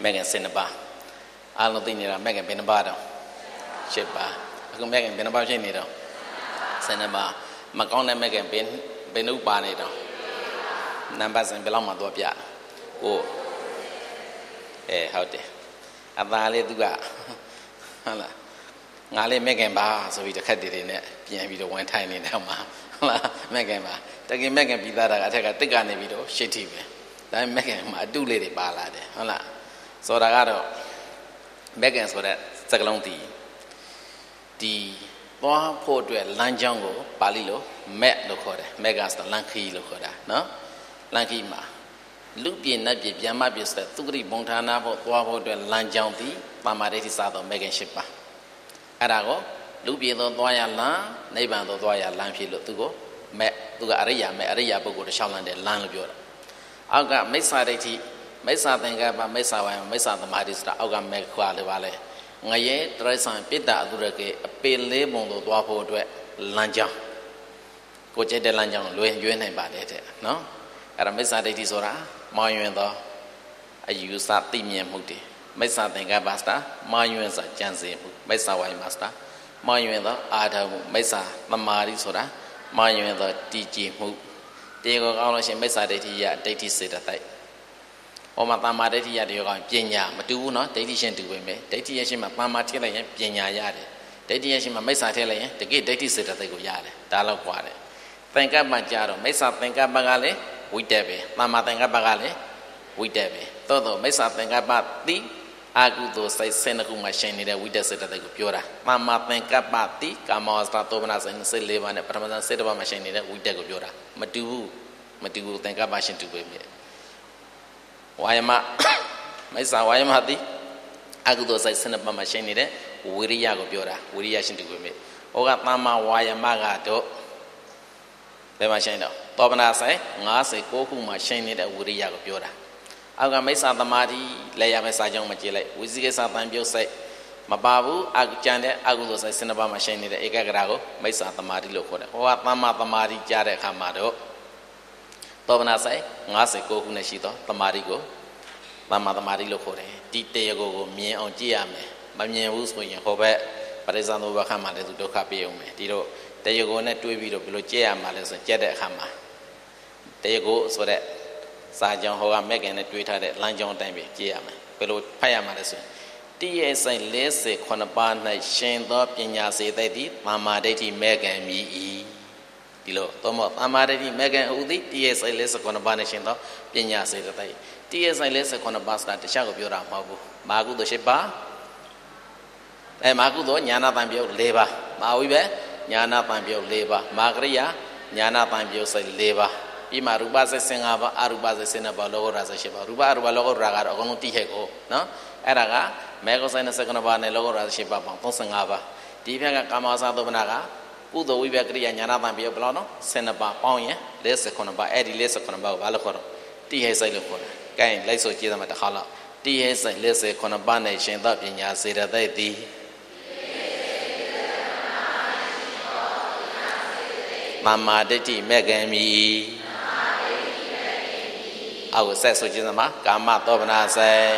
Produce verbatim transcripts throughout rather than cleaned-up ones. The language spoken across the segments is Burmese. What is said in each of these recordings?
Megan Sinaba. I'll not think Megan Benabado. Shipper. I can Megan Benabajinido. Senaba. Macona Megan Ben Benu Banido. Numbers and Belama Dopia. Oh, eh, how dare. A valley to go. Nale Megan Bar, so we cut it in it. Pian video one tiny Nama. Megan Bar. Taking Megan be that I take a thick on the video, shitty. Then Megan, I do lady ballad. Hala. So I got Megan's for that second tea. The one port to a Lanjango, Balilo, met Locoda, Megas the Lanky Locoda, no? Lanky ma. Lupi and Nabi, Yamabis, the Tugri Montana, Wabo to a Lanjanti, Pamareti Sado, Megan Shipper. Arago, Lupi the Doya Lan, neighbor the Doya Lanky Lotugo, met to Aria, Maria Bogo, the Shaman, the Land of Europe. I got Mesa Reti, Mesa Tanga, Mesa, Mesa the Madista, I got Meg Quali Valley. Ngaye Tresan Pita Durake, a pale label to Wapo to Lanja. Coche de Lanjan, Louis Yuan by it, no? At a Mesa de Tisora, Mayuenda, I use that Timian Muti. Mesa Tanga Basta, Mayuenza Jansi, Mesa Way Master, Mayuenda, Ada, Mesa, Mamari Sora, Mayuenda, D G Mu. They go out and Mesa de Tia, Dati Sit at night. O Matama de Tia, Pinya, Matu, no, Dati Shen to me, Dati Yashima, Mama Tilla, Pinya Yade, Dati Yashima, Mesa Tele, the gate Dati Sit at the Goyade, Dalo Quade. Thank God, my Jaro, Mesa, thank God Bagale, we debe, Mama thank God Bagale, we debe. Todo, Mesa thank God about thee. Agudo say Senacu machine that we just said at the Gupura. Mama thank God about thee, Kama Stratonas and say live on a permanent set of a machine that we take Gupura. Matu, Matu, thank God machine to be. Why am I? Mesa, why am I? Agudo say Senapa machine that Wiria Gupura, Wiria to be. Oga Mama, why am I? The machine. Tobana say, Nasa Koku machine that Wiria Gupura. Aga Mesa the Madi, Laya Messajong Majele, Wiziga Satan Biosai, Mababu, Agujande, Agudo say Senaba machine the Egagrago, Mesa the Madi Locoda, or Mama the Madi Jare Hamado. Tobana say, Nasa Koku Nashito, the Marigo, Mama the Madi Locore, Dite go, me on Giame, Mamia Wusco in Hobe, Parizano Wakama to Docapiume, Tiro, there you go net to a video below Jia Malas and Jede Hama. There you go, so that. Sajan Hoga Megan at Twitter at Lanjon Time, Giam, Pelo Payamaras. T S A Lesse, Conaban, Shane Dop, Pinya say they did, Mama Dati Megan me. Dilo, Tomo, Amadati Megan Udi, T S A Lesse Conaban, Shane Dop, Pinya say that they. T S A Lesse Conabasta, the Shag of Yura Mabu, Magu the Shepa, and Magudo, Yana Tambio, Leva, Mawibe, Yana Tambio, Leva, Magria, Yana Tambio say Leva. Ima ruba se sengaba aruba se senaba logo rasa sheba ruba aruba logo raga ogono tiheko no eraga mego sa na sekona ba ne logo rasa sheba bang tong sengaba di phya ka kama sa to bana ka kudo wibe kriya nyana tan biyo blo no senaba paung yin le sekona ba edi le sekona ba ba lo kho tihe sai lo kho kain lai so chi da ma ta kha la tihe sai le sekona ba ne shin ta pnya se da dai ti Mama Dati Megan me. I will say so, Jinama, Kama Tobana say.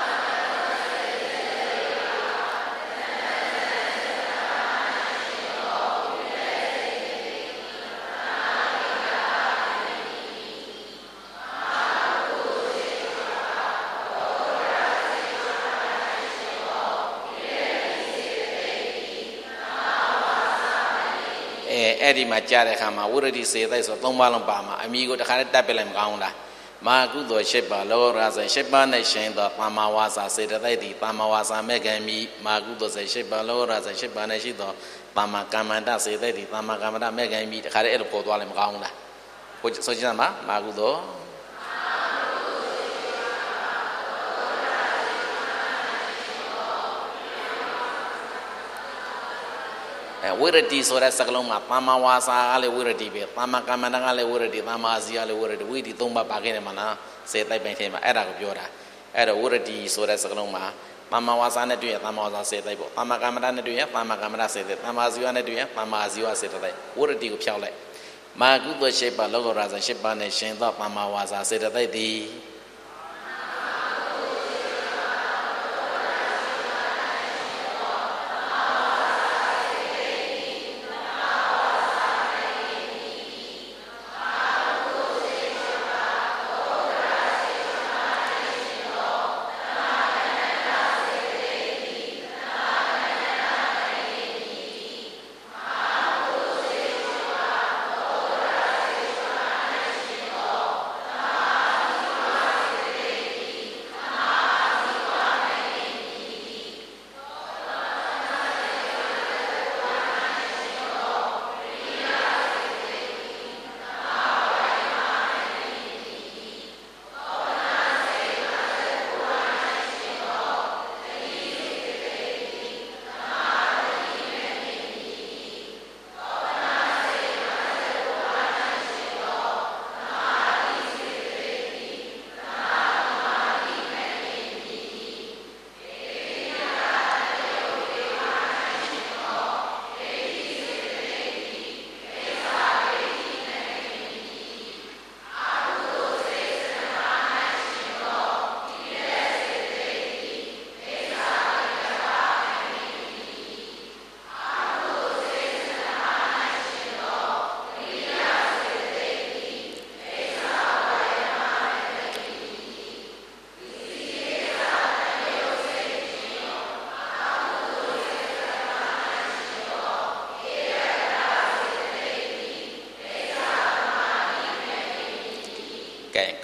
Eddie Majare Hama, already say this or Tomalum Bama, amigo the Hanet Tapelem Gaunda. Magudo Shepa, Lora, Shepa Nation, the Pamawaza, said that they did Pamawaza, Megami, Magudo, Shepa, Lora, Shepa Nashido, Pama Kamanda, said they did Pama Kamada, Megami, the Haret Airport Walem Gaunda. Which Sojama, Magudo. Wurdi so that Sakaloma, Pama was Ale Wurdi, Pama Kamanale Wurdi, Pama Ziale Wurdi, Widi Tumba Paganamana, said I paint him at Agura. At a Wurdi so that Sakaloma, Pama was an idea, Pama was said, Pama Kamadana do ya, Pama Kamada said that, Pama Ziana do ya, Pama Zia said that, Wurdi of Chale. My good shape, logo Raza, Shepa Nation, Pama was, I said that they did.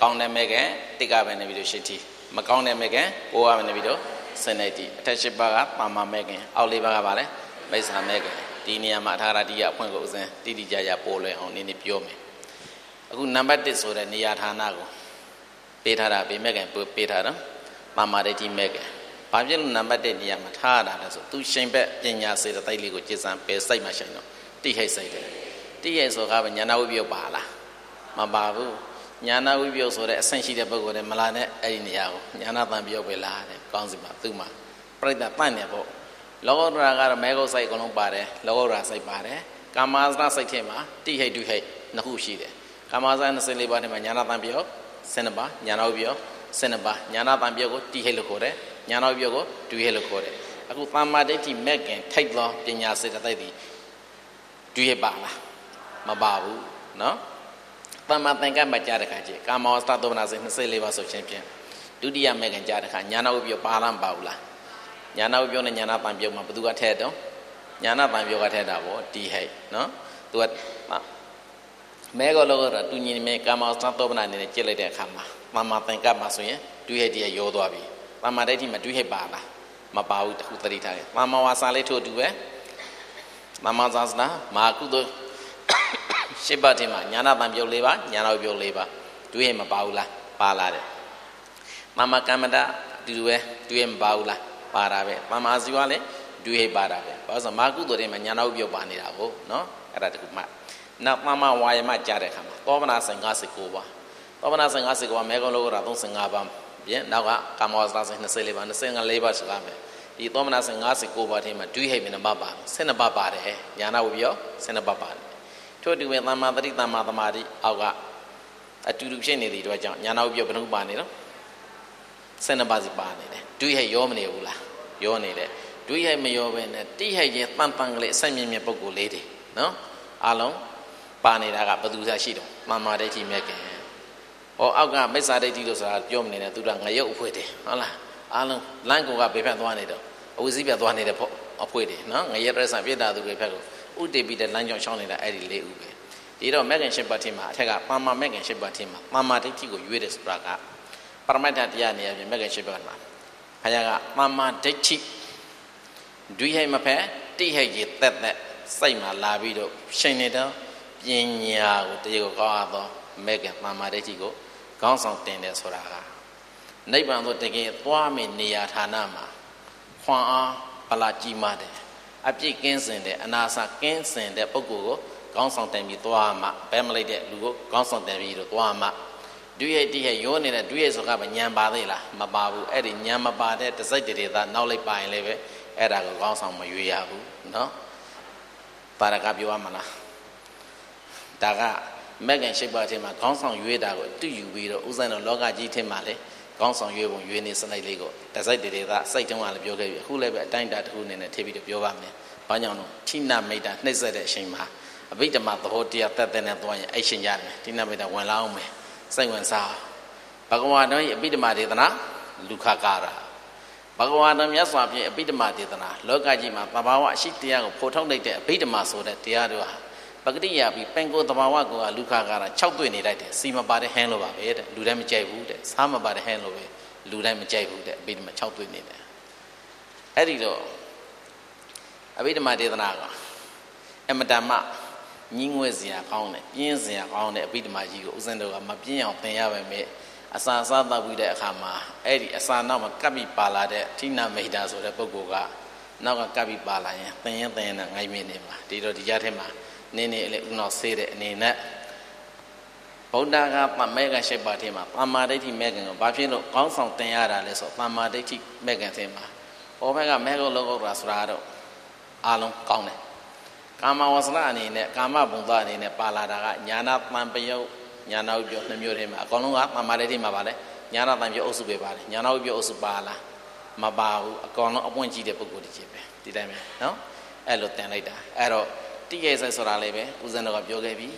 ကောင်းတဲ့မဲ့ကတိကပဲနေပြီးတော့ရှစ်တီမကောင်းတဲ့မဲ့ကကိုးကပဲနေပြီးတော့စနေတီအထက်ရှစ်ပါးကပါမမဲ့ကအောက်လေးပါးကပါလဲမိစ္ဆာမဲ့ကဒီနေရာမှာအထာရတိယအဖွင့်ကိုဥစဉ်တိတိကျကျပို့လွယ်အောင်နည်းနည်းပြောမယ်အခုနံပါတ်တစ်ဆိုတဲ့နေရာဌာနကိုပေးထားတာဗေမဲ့ကပေးထားတာပါမဒိဋ္ဌိမဲ့ကဘာဖြစ်လို့နံပါတ်တစ်နေရာမှာထားရတာလဲဆိုသူရှင်ဘက်ပညာစေတသိက်လေးကိုจิตစံပယ်စိတ်မှရှိန်တော့တိဟိတ်စိတ်တယ်တိဟိတ်ဆိုကပဲဉာဏဝိပယုတ်ပါလားမပါဘူးဉာဏဝိပယုတ်ဆိုတဲ့အဆင့်ရှိတဲ့ပုဂ္ဂိုလ်တွေမလာနဲ့အဲ့ဒီနေရာကိုဉာဏတန်ပယုတ်ပဲလားတဲ့ကောင်းစီမှာသူ့မှာပြိတ္တတန့်နေပေါ့လောကုတ္တရာကတော့မဲကုတ်စိတ်အကုန်လုံးပါတယ်လောကုတ္တရာစိတ်ပါတယ်ကာမစရစိတ်ထဲမှာတိဟိတ်ဒုဟိတ်နှစ်ခုရှိတယ်ကာမစရနှစ်လေးပါးထဲမှာဉာဏတန်ပယုတ်ဆယ်နှစ်ပါးဉာဏဝိပယုတ်ဆယ်နှစ်ပါးဉာဏတန်ပယုတ်ကိုတိဟိတ်လို့ခေါ်တယ်ဉာဏဝိပယုတ်ကိုဒုဟိတ်လို့ခေါ်တယ်အခုသမ္မာဒိဋ္ဌိမဲ့ခင်ထိုက်သောပညာစေတသိက်ဒီဒုဟိတ်ပါလားမပါဘူးနော်သမ္မာသင်္ကပ္ပကြားတဲ့ခါကျကာမောစတသောမနာစိတ်နှစ်လေးပါးဆိုချင်းဖြင့်ဒုတိယမဲ့ခင်ကြားတဲ့ခါဉာဏဝိပယုတ်ပါလားမပါဘူးလားဉာဏဝိပယုတ်နဲ့ဉာဏတန်ပယုတ်မှာဘယ်သူကထဲတော့ဉာဏတန်ပယုတ်ကထဲတာပေါ့ဒီဟိတ်နော်သူကမဲကောလောကတော့တူညီနေကာမောစတသောမနာအနေနဲ့ကြည့်လိုက်တဲ့အခါမှာသမ္မာသင်္ကပ္ပဆိုရင်ဒုဟိတ်တည်းရောသွားပြီသမ္မာဒိဋ္ဌိမှာဒုဟိတ်ပါလားမပါဘူးတခုသတိထားတယ်သမ္မာဝါစာလေးထို့တူပဲသမ္မာဇာစနာမာကုသိုလ်ရှစ်ပါးထဲမှာဉာဏတန်ပြုတ်လေးပါဉာဏဝိပယုတ်လေးပါဒုဟိတ်မပါဘူးလားပါလာတယ်သမ္မာကမ္မတတူတူပဲဒုဟိတ်မပါဘူးလားပါတာပဲသမ္မာဇီဝလည်းဒုဟိတ်ပါတာပဲဘာလို့ဆိုမာကုသိုလ်ထဲမှာဉာဏဝိပယုတ်ပါနေတာကိုနော်အဲ့ဒါတခုမှနောက်သမ္မာဝါယမကြားတဲ့အခါမှာသောမနာစိတ်၅၉ပါးသောမနာစိတ်၅၉ပါးမဲကုံလောကရာ၃၅ပါးပြန်နောက်ကကာမောစရစိတ်၂၄ပါး၂၅ပါးဆိုတာပဲဒီသောမနာစိတ်၅၉ပါးထဲမှာဒုဟိတ်မနမပါဆယ်နှစ်ပါးပါတယ်ဉာဏဝိပယုတ်ဆယ်နှစ်ပါးပါတယ်ထို့တူပဲသမ္မာတတိသမ္မာသမာဓိအောက်ကအတူတူဖြစ်နေတဲ့အတွက်ကြောင့်ဉာဏဝိပယုတ်ဘယ်နှခုပါနေတော့ဆယ်နှစ်ပါးစီပါနေတယ်ဒုဟိတ်ရောမနေဘူးလားရောနေတယ်ဒုဟိတ်မရောပဲနဲ့တိဟိတ်ရဲ့တန်တန်ကလေးအဆက်မြင့်မြတ်ပုဂ္ဂိုလ်လေးတွေနော်အားလုံးပါနေတာကဘယ်သူစားရှိတော့သမ္မာဒိဋ္ဌိမြတ်ကဲဟောအောက်ကမိစ္ဆာဒိဋ္ဌိလို့ဆိုတာပြောမနေနဲ့သူကငရုတ်အဖွဲတယ်ဟုတ်လားအားလုံးလမ်းကိုကဘေးဖက်သွားနေတော့အဝိဇ္ဇိပြသွားနေတဲ့ဖို့အဖွဲတယ်နော်ငရဲတရဆံပြစ်တာသူတွေဖက်ကိုဥတည်ပြီးတဲ့လမ်းကြောင်းရှောင်းနေတာအဲ့ဒီလေးဥပဲဒီတော့မဂ္ဂင်၈ပါးထင်မှာအထက်ကသမ္မာမဂ္ဂင်၈ပါးထင်မှာသမ္မာဒိဋ္ဌိကိုရွေးတယ်ဆိုတာကပရမတ္ထတရားနေရာပြင်မဂ္ဂင်၈ပါးမှာဘုရားကသမ္မာဒိဋ္ဌိဒွိဟိတ်မဖက်တိဟိတ်ကြီးတက်တက်စိတ်မှာလာပြီးတော့ရှင်နေတော့ပညာကိုတရေကိုကောင်းအားသောမဂ္ဂင်သမ္မာဒိဋ္ဌိကိုခေါင်းဆောင်တင်တယ်ဆိုတာကနိဗ္ဗာန်သို့တကယ်သွားမယ့်နေရာဌာနမှာခွန်အားပလာကြီးမားတယ်အပြည့်ကင်းစင်တဲ့အနာစာကင်းစင်တဲ့ပုဂ္ဂိုလ်ကိုခေါင်းဆောင်တင်ပြီးသွားမှဘဲမလိုက်တဲ့လူကိုခေါင်းဆောင်တင်ပြီးတော့သွားမှဒုရတိဟရောနေတဲ့ဒုရဆိုကပဲညံပါသေးလားမပါဘူးအဲ့ဒီညံမပါတဲ့တစိုက်တေသာနောက်လိုက်ပါရင်လည်းပဲအဲ့ဒါကိုခေါင်းဆောင်မရွေးရဘူးနော်ပါရကပြောရမလားဒါကမဂ္ဂင်၈ပါးထဲမှာခေါင်းဆောင်ရွေးတာကိုတူယူပြီးတော့ဥစ္စာတော်လောကကြီးထဲမှာလေခေါင်းဆောင်ရွေးပုံရွေးနေစလိုက်လေးကိုတစိုက်တေသာစိတ်တုံးကလည်းပြောခဲ့ပြီအခုလည်းပဲအတိုင်းတာတစ်ခုအနေနဲ့ထည့်ပြီးတော့ပြောပါမယ်ဘာကြောင့်လဲဌိနမိတ်တာနှိမ့်ဆက်တဲ့အချိန်မှာအဘိဓမ္မာသဘောတရားတက်တဲ့နဲ့သွားရင်အဲ့ရှင်ရတယ်ဌိနမိတ်တာဝင်လာအောင်မယ်စိတ်ဝင်စားဘဂဝါတော်ရဲ့အဘိဓမ္မာဒေသနာလူခကာရဘဂဝါတော်မြတ်စွာဘုရားအဘိဓမ္မာဒေသနာလောကကြီးမှာသဘာဝအရှိတရားကိုဖော်ထုတ်လိုက်တဲ့အဘိဓမ္မာဆိုတဲ့တရားတွေဟာပဂတိယပြီးပင်ကိုသဘာဝကိုလူခကာရ၆တွေ့နေလိုက်တယ်စီမပါတဲ့ဟင်းလိုပါပဲတဲ့လူတိုင်းမကြိုက်ဘူးတဲ့စားမပါတဲ့ဟင်းလိုပဲလူတိုင်းမကြိုက်ဘူးတဲ့အဘိဓမ္မာ၆တွေ့နေတယ်အဲ့ဒီတော့အဘိဓမ္မာဒေသနာကအမတမညီငွေစရာကောင်းတယ်ပြင်းစရာကောင်းတဲ့အဘိဓမ္မာကြီးကိုဥစဉ်တော်ကမပြင်းအောင်သင်ရပါမယ်အစာစားတော့ပြီးတဲ့အခါမှာအဲ့ဒီအစာနောက်မှာကပ်ပြီးပါလာတဲ့ဌိနမိတ်တာဆိုတဲ့ပုဂ္ဂိုလ်ကနောက်ကကပ်ပြီးပါလာရင်သင်ရင်သင်ရင်ငိုင်းမင်းနေမှာဒီတော့ဒီကြားထဲမှာနင်းနေလေဥနောက်ဆေးတဲ့အနေနဲ့ဗုဒ္ဓကသမ္မေက၈ပါးထဲမှာသမ္မာဒိဋ္ဌိမေကံကိုဘာဖြစ်လို့ကောင်းဆောင်သင်ရတာလဲဆိုသမ္မာဒိဋ္ဌိမေကံထဲမှာဟောဘက်ကမေကုလောကုတ္တရာဆိုတာတော့အားလုံးကောင်းတယ်ကာမဝဆနာအနေနဲ့ကာမဘုံသားအနေနဲ့ပါလာတာကညာနာတန်ပယုတ်ညာနာဝိပယုတ်နှမျိုးထဲမှာအကောင်လုံးကသမ္မာဒိဋ္ဌိမှာပါလဲညာနာတန်ပယုတ်အုပ်စုပဲပါတယ်ညာနာဝိပယုတ်အုပ်စုပါလားမပါဘူးအကောင်လုံးအပွင့်ကြီးတဲ့ပုဂ္ဂိုလ်ကြီးပဲဒီတိုင်းပဲနော်အဲ့လိုတင်လိုက်တာအဲ့တော့တိကျစိတ်ဆိုတာလည်းပဲဦးဇင်းတော်ကပြောခဲ့ပြီ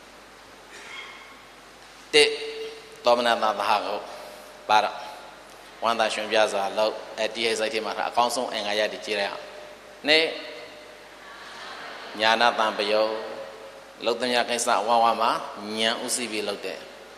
တဲ့သောမနာသာသာကိုပါတော့ဝန္တာရှင်ပြစွာလောက်အဲ့တိကျစိတ်ထဲမှာအကောင်းဆုံးအင်္ဂါရတည်ကြည့်ရအောင်နေညာနာတံပယောလုတ်တမြကိစ္စဝါဝါမှာဉာဏ်ဥသိပြီးလုပ်တယ်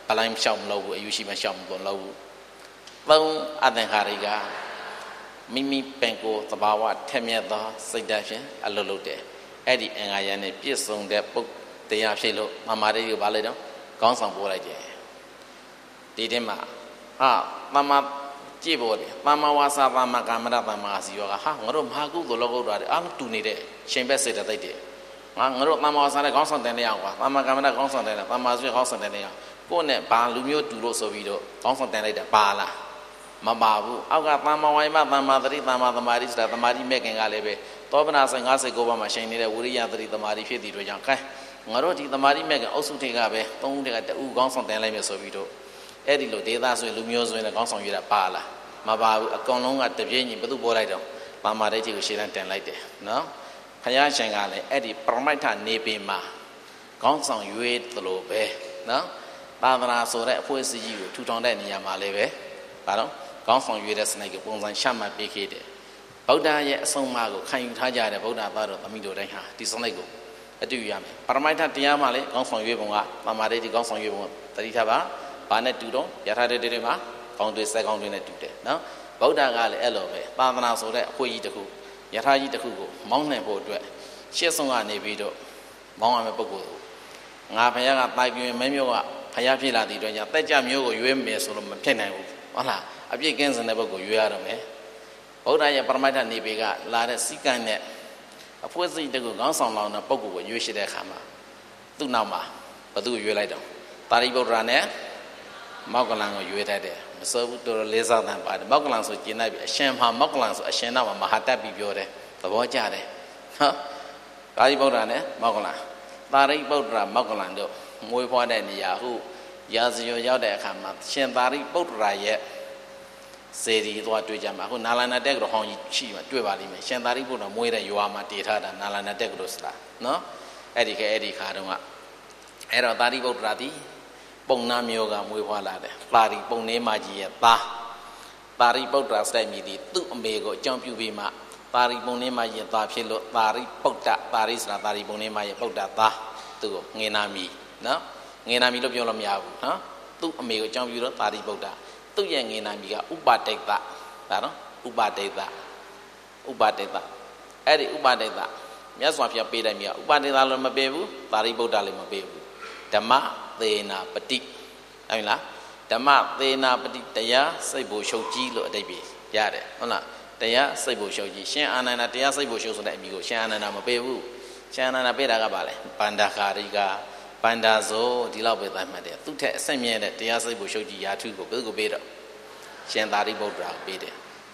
ပလိုင်းရှောက်မလို့ဘူးအယူရှိမှရှောက်မလို့ဘူးသုံးအသင်္ခါရိကမိမိပင်ကိုယ်သဘာဝထက်မြက်သောစိတ်ဓာတ်ဖြင့်အလုပ်လုပ်တယ်အဲ့ဒီအင်္ဂါရနဲ့ပြည့်စုံတဲ့ပုဂ္ဂတရားဖြစ်လို့မာမာတိကိုဘာလဲတော့ခေါင်းဆောင်ပို့လိုက်တယ်ဒီတင်းမှာဟာသမ္မာကြည့်ဖို့တယ်သမ္မာဝါစာသမ္မာကာမရသမ္မာအာစီယောကဟာငါတို့မဟာကုသိုလ်လောကုတ္တရာအားလုံးတူနေတဲ့ရှင်ဘက်စေတသိက်တွေငါငါတို့သမ္မာဝါစာနဲ့ခေါင်းဆောင်တယ်နဲ့အောင်ကွာသမ္မာကာမရခေါင်းဆောင်တယ်နဲ့သမ္မာဆွေခေါင်းဆောင်တယ်နဲ့အောင်ကိုယ့်နဲ့ဘာလူမျိုးတူလို့ဆိုပြီးတော့ခေါင်းဆောင်တယ်လိုက်တာပါလားမပါဘူးအောက်ကသမ္မာဝါယမသမ္မာသတိသမ္မာသမာဓိဆိုတာသမာဓိမဲ့ခင်ကလည်းပဲသောပနာဆိုင်၅၉ပါးမှာရှင်နေတဲ့ဝိရိယသတိသမာဓိဖြစ်တည်တို့ကြောင့်ခိုင်းငါတို့ဒီသမာဓိမဲ့ခင်အုပ်စုတွေကပဲသုံးဦးတက်ကတူခေါင်းဆောင်တယ်လိုက်မယ်ဆိုပြီးတော့အဲ့ဒီလိုဒေသဆိုရင်လူမျိုးဆိုရင်လည်းခေါင်းဆောင်ရတာပါလားမပါဘူးအကောင်လုံးကတပြည့်ညီဘသူပေါ်လိုက်တော့သမ္မာဒိဋ္ဌိကိုရှေ့တန်းတင်လိုက်တယ်နော်ခရရှင်ကလည်းအဲ့ဒီပရမိတ်ထနေပေမှာခေါင်းဆောင်ရွေးသလိုပဲနော်သာသနာဆိုတဲ့အဖွဲ့အစည်းကြီးကိုထူထောင်တဲ့နေရာမှာလည်းပဲဘာလို့ခေါင်းဆောင်ရွေးတဲ့စနစ်ကိုပုံစံရှမှတ်ပေးခဲ့တယ်ဗုဒ္ဓရဲ့အဆုံးအမကိုခံယူထားကြတဲ့ဗုဒ္ဓသားတော်သမီးတို့တိုင်းဟာဒီစနစ်ကိုအတူယူရမယ်ပရမိတ်ထတရားမှာလည်းခေါင်းဆောင်ရွေးပုံကသမ္မာဒိဋ္ဌိခေါင်းဆောင်ရွေးပုံတတိထပါဘာနဲ့တူတော့ယထာတတေတွေမှာကောင်းတွေစက်ကောင်းတွေနဲ့တူတယ်နော်ဗုဒ္ဓကလည်းအဲ့လိုပဲသာသနာဆိုတဲ့အဖွဲ့ကြီးတစ်ခုယထာကြီးတစ်ခုကိုမောင်းနှင်ဖို့အတွက်ရှေ့ဆုံးကနေပြီးတော့မောင်းရမယ့်ပုဂ္ဂိုလ်ကိုငါဘုရားကတိုင်ပြင်းမင်းမျိုးကဘုရားဖြစ်လာတဲ့အတွက်ကြောင့်တက်ကြမျိုးကိုရွေးမယ်ဆိုလို့မဖြစ်နိုင်ဘူးဟုတ်လားအပြည့်ကင်းစင်တဲ့ပုဂ္ဂိုလ်ရွေးရတော့မယ်ဗုဒ္ဓရဲ့ပရမိတ်ထနေပေကလာတဲ့စီကံနဲ့အဖွဲ့အစည်းတစ်ခုခေါင်းဆောင်လောင်းတဲ့ပုဂ္ဂိုလ်ကိုရွေးရှိတဲ့အခါမှာသူ့နောက်မှာဘသူ့ကိုရွေးလိုက်တော့ပါရိပုတ္တရာနဲ့မောက္ကလံကိုရွေးတတ်တယ်မစိုးဘူးတော်တော်လေးစားတဲ့ပါတယ်မောက္ကလံဆိုကျင်လိုက်ပြီအရှင်မှာမောက္ကလံဆိုအရှင်နောက်မှာမဟာတတ်ပြီးပြောတယ်သဘောကျတယ်နော်ပါရိပုတ္တရာနဲ့မောက္ကလံပါရိပုတ္တရာမောက္ကလံတို့မွေးဖွားတဲ့နေရာဟုရာဇယောရောက်တဲ့အခါမှာရှင်ပါရိပုတ္တရာရဲ့စေတီသွားတွေ့ကြမှာအခုနာလန္ဒတက်ကတော့ဟောင်းကြီးရှိမှတွေ့ပါလိမ့်မယ်ရှင်သာရိပုတ္တရာမွေးတဲ့ရွာမှာတည်ထားတာနာလန္ဒတက်ကတော့စတာနော်အဲ့ဒီကအဲ့ဒီခါတုန်းကအဲ့တော့သာရိပုတ္တရာဒီပုံနာမျိုးကမွေးဖွားလာတယ်ပါရိပုံနေမကြီးရဲ့သားပါရိပုတ္တရာစတဲ့မြည်ဒီသူ့အမေကိုအကြောင်းပြုပြီးမှပါရိပုံနေမကြီးရဲ့သားဖြစ်လို့ပါရိပုတ္တပါရိဆိုတာပါရိပုံနေမရဲ့ပုတ္တသားသူ့ကိုငေနာမီနော်ငေနာမီလို့ပြောလို့မရဘူးနော်သူ့အမေကိုအကြောင်းပြုတော့ပါရိပုတ္တသူ့ရဲ့ငေနာမီကဥပဒိတ်တဒါနော်ဥပဒိတ်တဥပဒိတ်တအဲ့ဒီဥပဒိတ်တမြတ်စွာဘုရားပေးတယ်မြတ်ဥပဒိတ်တလည်းမပေးဘူးပါရိပုတ္တလည်းမပေးဘူးဓမ္မသေနာပတိဟုတ်လားဓမ္မသေနာပတိတရားစိတ်ဘိုလ်ရှုပ်ကြီးလို့အဓိပ္ပာယ်ရတယ်ဟုတ်လားတရားစိတ်ဘိုလ်ရှုပ်ကြီးရှင်အာနန္ဒာတရားစိတ်ဘိုလ်ရှုပ်ဆိုတဲ့အမည်ကိုရှင်အာနန္ဒာမပေးဘူးရှင်အာနန္ဒာပေးတာကပါလေပန္ဒခာရိကပန္ဒဇောဒီလောက်ပဲသတ်မှတ်တယ်သူ့ထက်အဆက်မြဲတဲ့တရားစိတ်ဘိုလ်ရှုပ်ကြီးယာထုကိုဘယ်ကိုပေးတော့ရှင်သာရိပုတ္တရာကိုပေးတယ်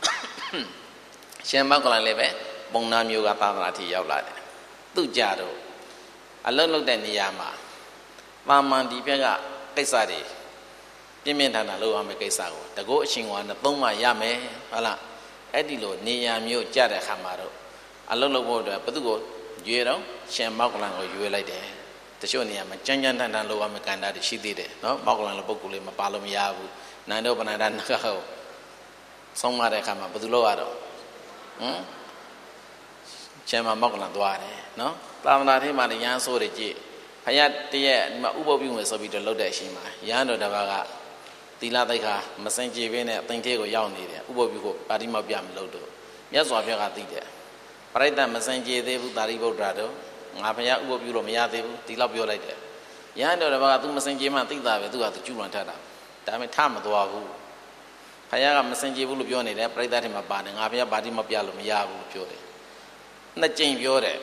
ရှင်မောက္ကလံလည်းပဲပုံနာမျိုးကသာသနာထိရောက်လာတယ်သူ့ကြတော့အလုံးလုံးတဲ့နေရာမှာပါမန်ဒီဘက်ကကိစ္စတွေပြင်းပြင်းထန်ထန်လုပ်ရမယ့်ကိစ္စကိုတကောအရှင်ကနဲ့သုံးမှရမယ်ဟုတ်လားအဲ့ဒီလိုနေရာမျိုးကြတဲ့အခါမှာတော့အလုံးလုံးဖို့အတွက်ဘသူကိုရွေးတော့ရှင်မောက္ကလံကိုရွေးလိုက်တယ်တချို့နေရာမှာကြမ်းကြမ်းထန်ထန်လုပ်ရမယ့်ကံတာတွေရှိသေးတယ်နော်မောက္ကလံလိုပုဂ္ဂိုလ်လေးမပါလို့မရဘူးနန္ဒပဏ္ဍာနကဟောဆုံးမတဲ့အခါမှာဘသူလုပ်ရတော့ဟမ်ရှင်မောက္ကလံသွားတယ်နော်သာသနာ့ထဲမှာရဟန်းဆိုးတွေကြည့်ဖယားတည်းရဲ့ဒီမှာဥပုပ်ပြုမယ်ဆိုပြီးတော့လှုပ်တဲ့အချိန်မှာရဟန်းတော်တစ်ပါးကသီလသိက္ခာမစင်ကြယ်ဘဲနဲ့အသိသေးကိုရောက်နေတယ်ဥပုပ်ပြုကိုပါတိမောက်ပြမလို့တော့မြတ်စွာဘုရားကသိတယ်ပရိသတ်မစင်ကြယ်သေးဘူးသာရိပုတ္တရာတို့ငါဖယားဥပုပ်ပြုလို့မရသေးဘူးဒီလောက်ပြောလိုက်တယ်ရဟန်းတော်တစ်ပါးက तू မစင်ကြယ်မှသိတာပဲ तू က तू ကျူးလွန်ထတာဒါပေမဲ့ထမသွားဘူးဖယားကမစင်ကြယ်ဘူးလို့ပြောနေတယ်ပရိသတ်ထဲမှာပါတယ်ငါဖယားပါတိမောက်ပြလို့မရဘူးလို့ပြောတယ်နှစ်ကြိမ်ပြောတယ်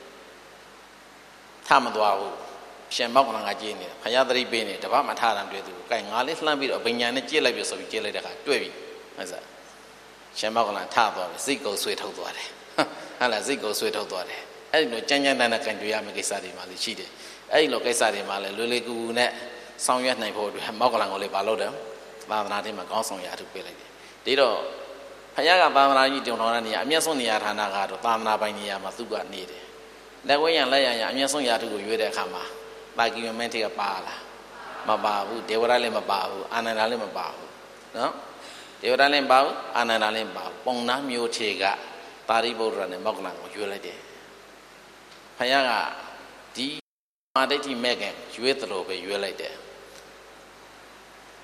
ထမသွားဘူးရှင်မောက္ကလံကကြည်နေတယ်ဖယားသတိပေးနေတပတ်မှထားတယ်တွေ့သူကဲငါလေးလှမ်းပြီးတော့အပညာနဲ့ကြည့်လိုက်ပြီဆိုပြီးကြည့်လိုက်တဲ့အခါတွေ့ပြီဟုတ်စားရှင်မောက္ကလံထသွားပြီစိတ်ကိုဆွေးထုတ်သွားတယ်ဟုတ်လားစိတ်ကိုဆွေးထုတ်သွားတယ်အဲ့ဒီလိုကြမ်းကြမ်းတမ်းတမ်းကန်တွေ့ရမယ့်ကိစ္စတွေမှလည်းရှိတယ်အဲ့ဒီလိုကိစ္စတွေမှလည်းလွယ်လွယ်ကူကူနဲ့ဆောင်ရွက်နိုင်ဖို့အတွက်မောက္ကလံကိုလည်းမလုပ်တယ်သာသနာ့ထဲမှာကောင်းဆောင်ရာထုပေးလိုက်တယ်ဒီတော့ဖယားကသာသနာကြီးတုံထောင်တဲ့နေရာအမျက်ဆုံးနေရာဌာနကတော့သာသနာပိုင်နေရာမှာသူကနေတယ်လက်ဝဲရံလက်ရံရအမျက်ဆုံးရာထုကိုရွေးတဲ့အခါမှာပါကီယမင်းတိကပါလားမပါဘူးဒေဝရလည်းမပါဘူးအာနန္ဒာလည်းမပါဘူးနော်ဒေဝရလည်းမပါဘူးအာနန္ဒာလည်းမပါဘူးပုံနာမျိုးခြေကပါရိပုတ္တရာနဲ့မောက္ကလံကိုရွေးလိုက်တယ်ဖယားကဒီမာဒိဋ္ဌိမဲ့ကရွေးသလိုပဲရွေးလိုက်တယ်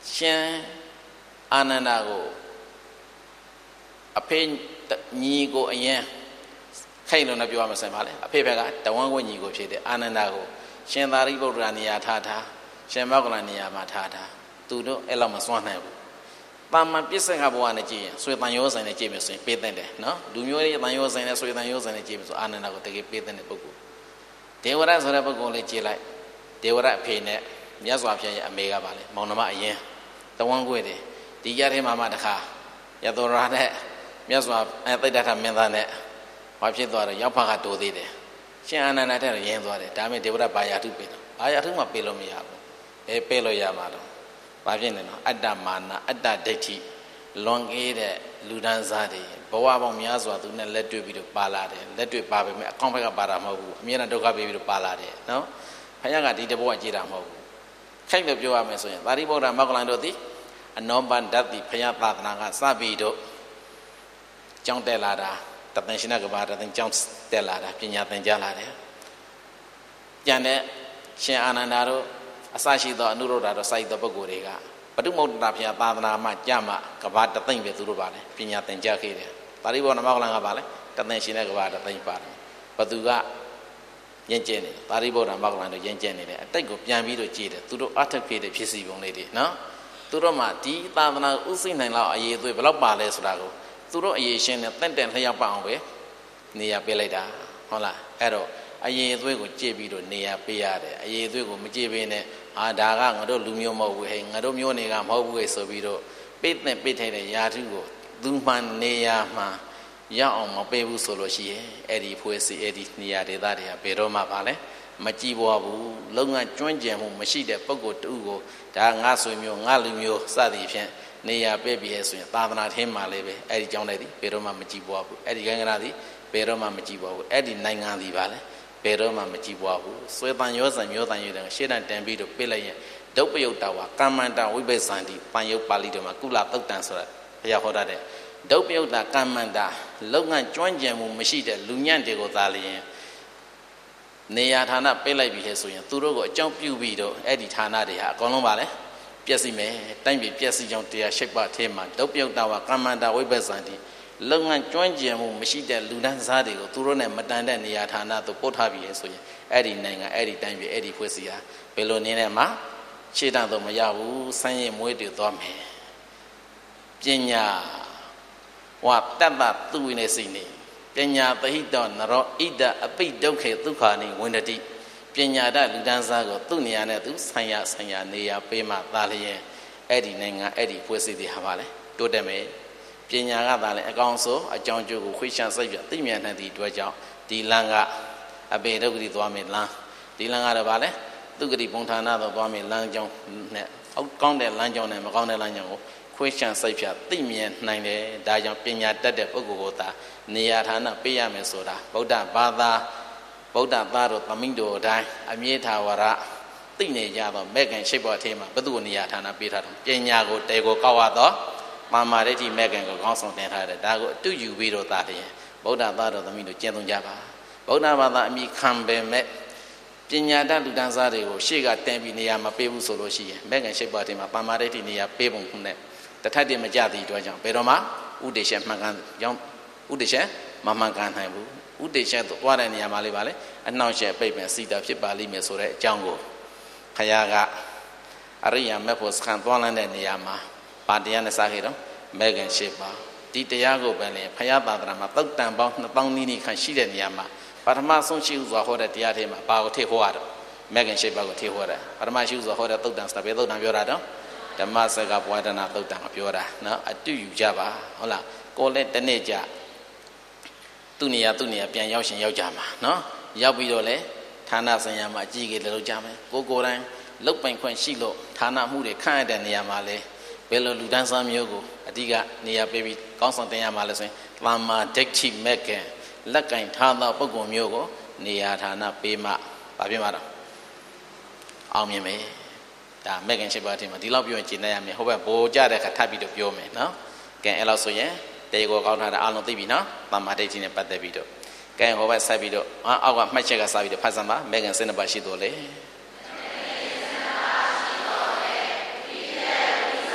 ရှင်အာနန္ဒာကိုအဖေညီကိုအရင်ခိုင်လို့နဲ့ပြောရမှာစင်ပါလေအဖေဘက်ကတဝန်းကိုညီကိုဖြစ်တဲ့အာနန္ဒာကိုရှင်သာရိပုတ္တရာနေရာထားထားရှင်မောက္ကလနေရာမှာထားထားသူတို့အဲ့လောက်မစွန့်နိုင်ဘူးတာမန်ပြစ္ဆကဘဝနဲ့ကြည့်ရင်ဆွေတန်ရောဆိုင်နဲ့ကြည့်မယ်ဆိုရင်ပေးတဲ့တယ်နော်လူမျိုးရဲ့တန်ရောဆိုင်နဲ့ဆွေတန်ရောဆိုင်နဲ့ကြည့်မယ်ဆိုအာနန္ဒာကိုတကယ်ပေးတဲ့ပုဂ္ဂိုလ်ဒေဝရဆိုတဲ့ပုဂ္ဂိုလ်လေးကြည့်လိုက်ဒေဝရအဖေနဲ့မြတ်စွာဘုရားရဲ့အမေကပါလေမောင်နှမအရင်တဝန်းကိုတယ်ဒီကြထဲမှာမှတခါယသောရာနဲ့မြတ်စွာအဲသိတ္တထမင်းသားနဲ့ဘာဖြစ်သွားတော့ရောက်ဖကတိုးသေးတယ်ရှင်အာနန္ဒာတဲ့ရင်းသွားတယ်ဒါပေမဲ့ဒေဝရဘာယာထုပေးတော့ဘာယာထုမှပေးလို့မရဘူးဘယ်ပေးလို့ရမှာတော့ဘာဖြစ်နေတော့အတ္တမာနအတ္တဒိဋ္ဌိလွန်ကဲတဲ့လူဒန်းစားတွေဘဝပေါင်းများစွာသူနဲ့လက်တွေ့ပြီးတော့ပါလာတယ်လက်တွေ့ပါပေမဲ့အကောင့်ဘက်ကပါတာမဟုတ်ဘူးအမြဲတမ်းဒုက္ခပေးပြီးတော့ပါလာတယ်နော်ဘုရားကဒီတဘောကကြည်တာမဟုတ်ဘူးခိုက်လို့ပြောရမယ်ဆိုရင်သာရိပုတ္တရာမောက္ကလန်တို့သည်အနောပန္ဒတိဘုရားသာသနာကစပြီးတော့ကျောင်းတက်လာတာတသင်္ရှင်ကဘာတသင်ကျောင်းတက်လာတာပညာသင်ကြားလာတယ်ကျန်တဲ့ရှင်အာနန္ဒာတို့အစရှိသောအနုရုဒ္ဓတို့စိုက်သောပုဂ္ဂိုလ်တွေကပတုမုဒ္ဒရာဘုရားသာသနာမှာကြမှာကဘာတသိမ့်ပဲသူတို့ပါလေပညာသင်ကြားခဲ့တယ်ပါဠိဘောနမောက္ကလန်ကပါလေတသင်္ရှင်ကဘာတသိမ့်ပါတယ်ဘသူကရင့်ကျက်နေတယ်ပါဠိဘောနမောက္ကလန်တို့ရင့်ကျက်နေတယ်အတိတ်ကိုပြန်ပြီးတော့ကြည်တယ်သူတို့အထောက်ဖြစ်တဲ့ဖြစ်စီပုံလေးတွေနော်သူတို့မှဒီသာသနာဥသိနိုင်လောက်အရေးသွေးဘယ်လောက်ပါလဲဆိုတာကိုသူတို့အရေးရှင်းနဲ့တင့်တယ်လျောက်ပအောင်ပဲနေရာပေးလိုက်တာဟုတ်လားအဲ့တော့အရေးသွေးကိုကြည့်ပြီးတော့နေရာပေးရတယ်အရေးသွေးကိုမကြည့်ဘဲနဲ့ဟာဒါကငါတို့လူမျိုးမဟုတ်ဘူးဟဲ့ငါတို့မျိုးတွေကမဟုတ်ဘူးဟဲ့ဆိုပြီးတော့ပိတ်တဲ့ပိတ်ထိုက်တဲ့ယာထုကိုသူမှန်နေရာမှရောက်အောင်မပေးဘူးဆိုလို့ရှိရင်အဲ့ဒီဖွေးစီအဲ့ဒီနေရာဒေသတွေကဘယ်တော့မှပါလဲမကြည့်ပေါ်ဘူးလုံငါကျွမ်းကျင်မှုမရှိတဲ့ပုဂ္ဂိုလ်တူကိုဒါငါဆွေမျိုးငါလူမျိုးစသည်ဖြင့်နေရာပေးပြီးဆိုရင်သာသနာထင်းမှလည်းပဲအဲ့ဒီကြောင့်လည်းဒီဘယ်တော့မှမကြည့်ပေါ်ဘူးအဲ့ဒီကံကနာသည်ဘယ်တော့မှမကြည့်ပေါ်ဘူးအဲ့ဒီနိုင်ငံသည်ပါလဲဘယ်တော့မှမကြည့်ပွားဘူးဆွေတန်ရောစံမျိုးတန်ရတဲ့ရှေ့တန်တန်ပြီးတော့ပြလိုက်ရင်ဒုပယုတ်တာဝကမ္မန္တဝိပ္ပဇန္တိပန်ယုတ်ပါဠိတော်မှာကုလသုတ်တန်ဆိုတာဘုရားဟောတဲ့ဒုပယုတ်တာကမ္မန္တလုံငန်းကျွမ်းကျင်မှုမရှိတဲ့လူညံ့တွေကိုသာလျင်နေရာဌာနပြလိုက်ပြီဟဲ့ဆိုရင်သူတို့ကိုအကြောင်းပြုပြီးတော့အဲ့ဒီဌာနတွေဟာအကုန်လုံးပါလဲပျက်စီးမယ်တိုင်းပြည်ပျက်စီးကြောင်းတရားရှိတ်ပါထဲမှာဒုပယုတ်တာဝကမ္မန္တဝိပ္ပဇန္တိလုံငန်းကျွမ်းကျင်မှုမရှိတဲ့လူဒန်းစားတွေကိုသူတို့နဲ့မတန်တဲ့နေရာဌာနသို့ပို့ထားပြီးရဆိုရင်အဲ့ဒီနိုင်ငံအဲ့ဒီတိုင်းပြည်အဲ့ဒီဖွဲ့စည်းဟာဘယ်လိုနည်းနဲ့မှရှေ့တန်းတော့မရဘူးဆန်းရင်မွေးတည်သွားမယ်ပညာဝတတ္တသူဝိနေစိနေပညာသဟိတောနရောဣဒအပိဒုက္ခေဒုက္ခနိဝန္တတိပညာတလူဒန်းစားကိုသူ့နေရာနဲ့သူဆိုင်ရဆိုင်ရနေရာပေးမှသာလျင်အဲ့ဒီနိုင်ငံအဲ့ဒီဖွဲ့စည်းတွေဟာပါလေတိုးတက်မယ်ပညာကသာလည်းအကောင်ဆိုအကြောင်းကျိုးကိုခွေးချစိုက်ပြသိမြတ်တဲ့ဒီအတွက်ကြောင့်ဒီလမ်းကအပေဒုက္ခတိသွားမယ်လမ်းဒီလမ်းကတော့ဗာလဲသူဂတိပုံဌာနတော့သွားမယ်လမ်းကြောင်းနဲ့အောက်ကောင်းတဲ့လမ်းကြောင်းနဲ့မကောင်းတဲ့လမ်းကြောင်းကိုခွေးချစိုက်ပြသိမြတ်နိုင်တယ်ဒါကြောင့်ပညာတတ်တဲ့ပုဂ္ဂိုလ်ကိုသာနေရာဌာနပေးရမယ်ဆိုတာဗုဒ္ဓဘာသာဗုဒ္ဓသားတို့သမင်းတို့အတိုင်းအမြဲထာဝရသိနေကြတော့မဲ့ကန်ရှိတ်ပေါ်အထင်းမှာဘုသူ့ကိုနေရာဌာနပေးထားတော့ပညာကိုတေကိုကောက်ရတော့မာမာဒိဋ္ဌိမဲ့ကံကိုကောင်းဆောင်တင်ထားတယ်ဒါကိုအတူယူပြီးတော့သာလျင်ဗုဒ္ဓသားတော်သမီးတို့ကျင့်သုံးကြပါဗုဒ္ဓဘာသာအမိခံပေမဲ့ပညာတတ်လူတန်းစားတွေကိုရှေ့ကတင်ပြီးနေရာမပေးဘူးဆိုလို့ရှိရင်မဲ့ကံရှိတ်ပါတင်မှာမာမာဒိဋ္ဌိနေရာပေးပုံနဲ့တထက်တည်းမကြသည့်အတွက်ကြောင့်ဘယ်တော့မှဥဒေရှမှန်ကန်ကြောင့်ဥဒေရှမမှန်ကန်နိုင်ဘူးဥဒေရှတော့တွားတဲ့နေရာမှာလေးပါလေအနှောင့်အယှက်ပိတ်ပင်စီတာဖြစ်ပါလိမ့်မယ်ဆိုတဲ့အကြောင်းကိုခရာကအရိယာမေဖို့စခံသွားလန်းတဲ့နေရာမှာပါတရားနဲ့စားခဲ့တော့မဲ့ကန်ရှိပါဒီတရားကိုပဲလေဖယားသာသနာမှာသုတ်တန်ပေါင်းနှစ်သောင်းနီးနီးခန့်ရှိတဲ့နေရာမှာပထမဆုံးရှိဥစွာဟောတဲ့တရားထဲမှာဘာကိုထည့်ဟောရတော့မဲ့ကန်ရှိပါကိုထည့်ဟောတာပထမရှိဥစွာဟောတဲ့သုတ်တန်ဆိုတာဘယ်သုတ်တန်ပြောတာတော့ဓမ္မစကဘဝဒနာသုတ်တန်ကိုပြောတာနော်အတူယူကြပါဟုတ်လားကိုယ်လည်းတနေ့ကြသူ့နေရာသူ့နေရာပြန်ရောက်ရှင်ရောက်ကြမှာနော်ရောက်ပြီးတော့လေဌာနဆိုင်ရာမှာအကြီးကြီးလည်းလုပ်ကြမယ်ကိုကိုယ်တိုင်လုတ်ပိုင်ခွင့်ရှိလို့ဌာနမှုတွေခန့်ရတဲ့နေရာမှာလေဘယ်လိုလူတန်းစားမျိုးကိုအဓိကနေရာပေးပြီးကောင်းဆောင်တင်ရမှာလဲဆိုရင်သမ္မာဒိဋ္ဌိမဲ့ကံလက်ကင်ထားသောပုဂ္ဂိုလ်မျိုးကိုနေရာဌာနပေးမှဘာဖြစ်မှာတော့အောင်မြင်မယ်ဒါမဲ့ကံရှိပါတဲ့မှာဒီလောက်ပြောရင်ကျင့်နေရမယ်ဟုတ်ပဲဘိုးကြတဲ့ခါထပ်ပြီးတော့ပြောမယ်နော်ကဲအဲ့လောက်ဆိုရင်တေကိုကောင်းထားတာအားလုံးသိပြီနော်သမ္မာဒိဋ္ဌိနဲ့ပတ်သက်ပြီးတော့ကဲဟောပဲဆက်ပြီးတော့အောက်ကမှတ်ချက်ကစပြီးတော့ဖတ်စမ်းပါမဲ့ကံစနစ်ပါရှိတော့လေ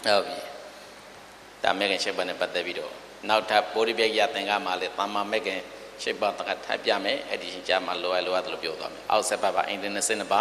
ဟုတ်ပြီဒါမဲ့ခင်ရှစ်ပါးနဲ့ပတ်သက်ပြီးတော့နောက်ထပ်ဗောဓိပြည့်ရသင်္ကမှာလေတမ္မာမဲ့ခင်ရှစ်ပါးတကထပ်ပြမယ်အဲ့ဒီချင်းကြမှာလောရလောရတယ်လို့ပြောသွားမယ်အောက်ဆက်ပါပါအင်တာနက်စနစ်ပါ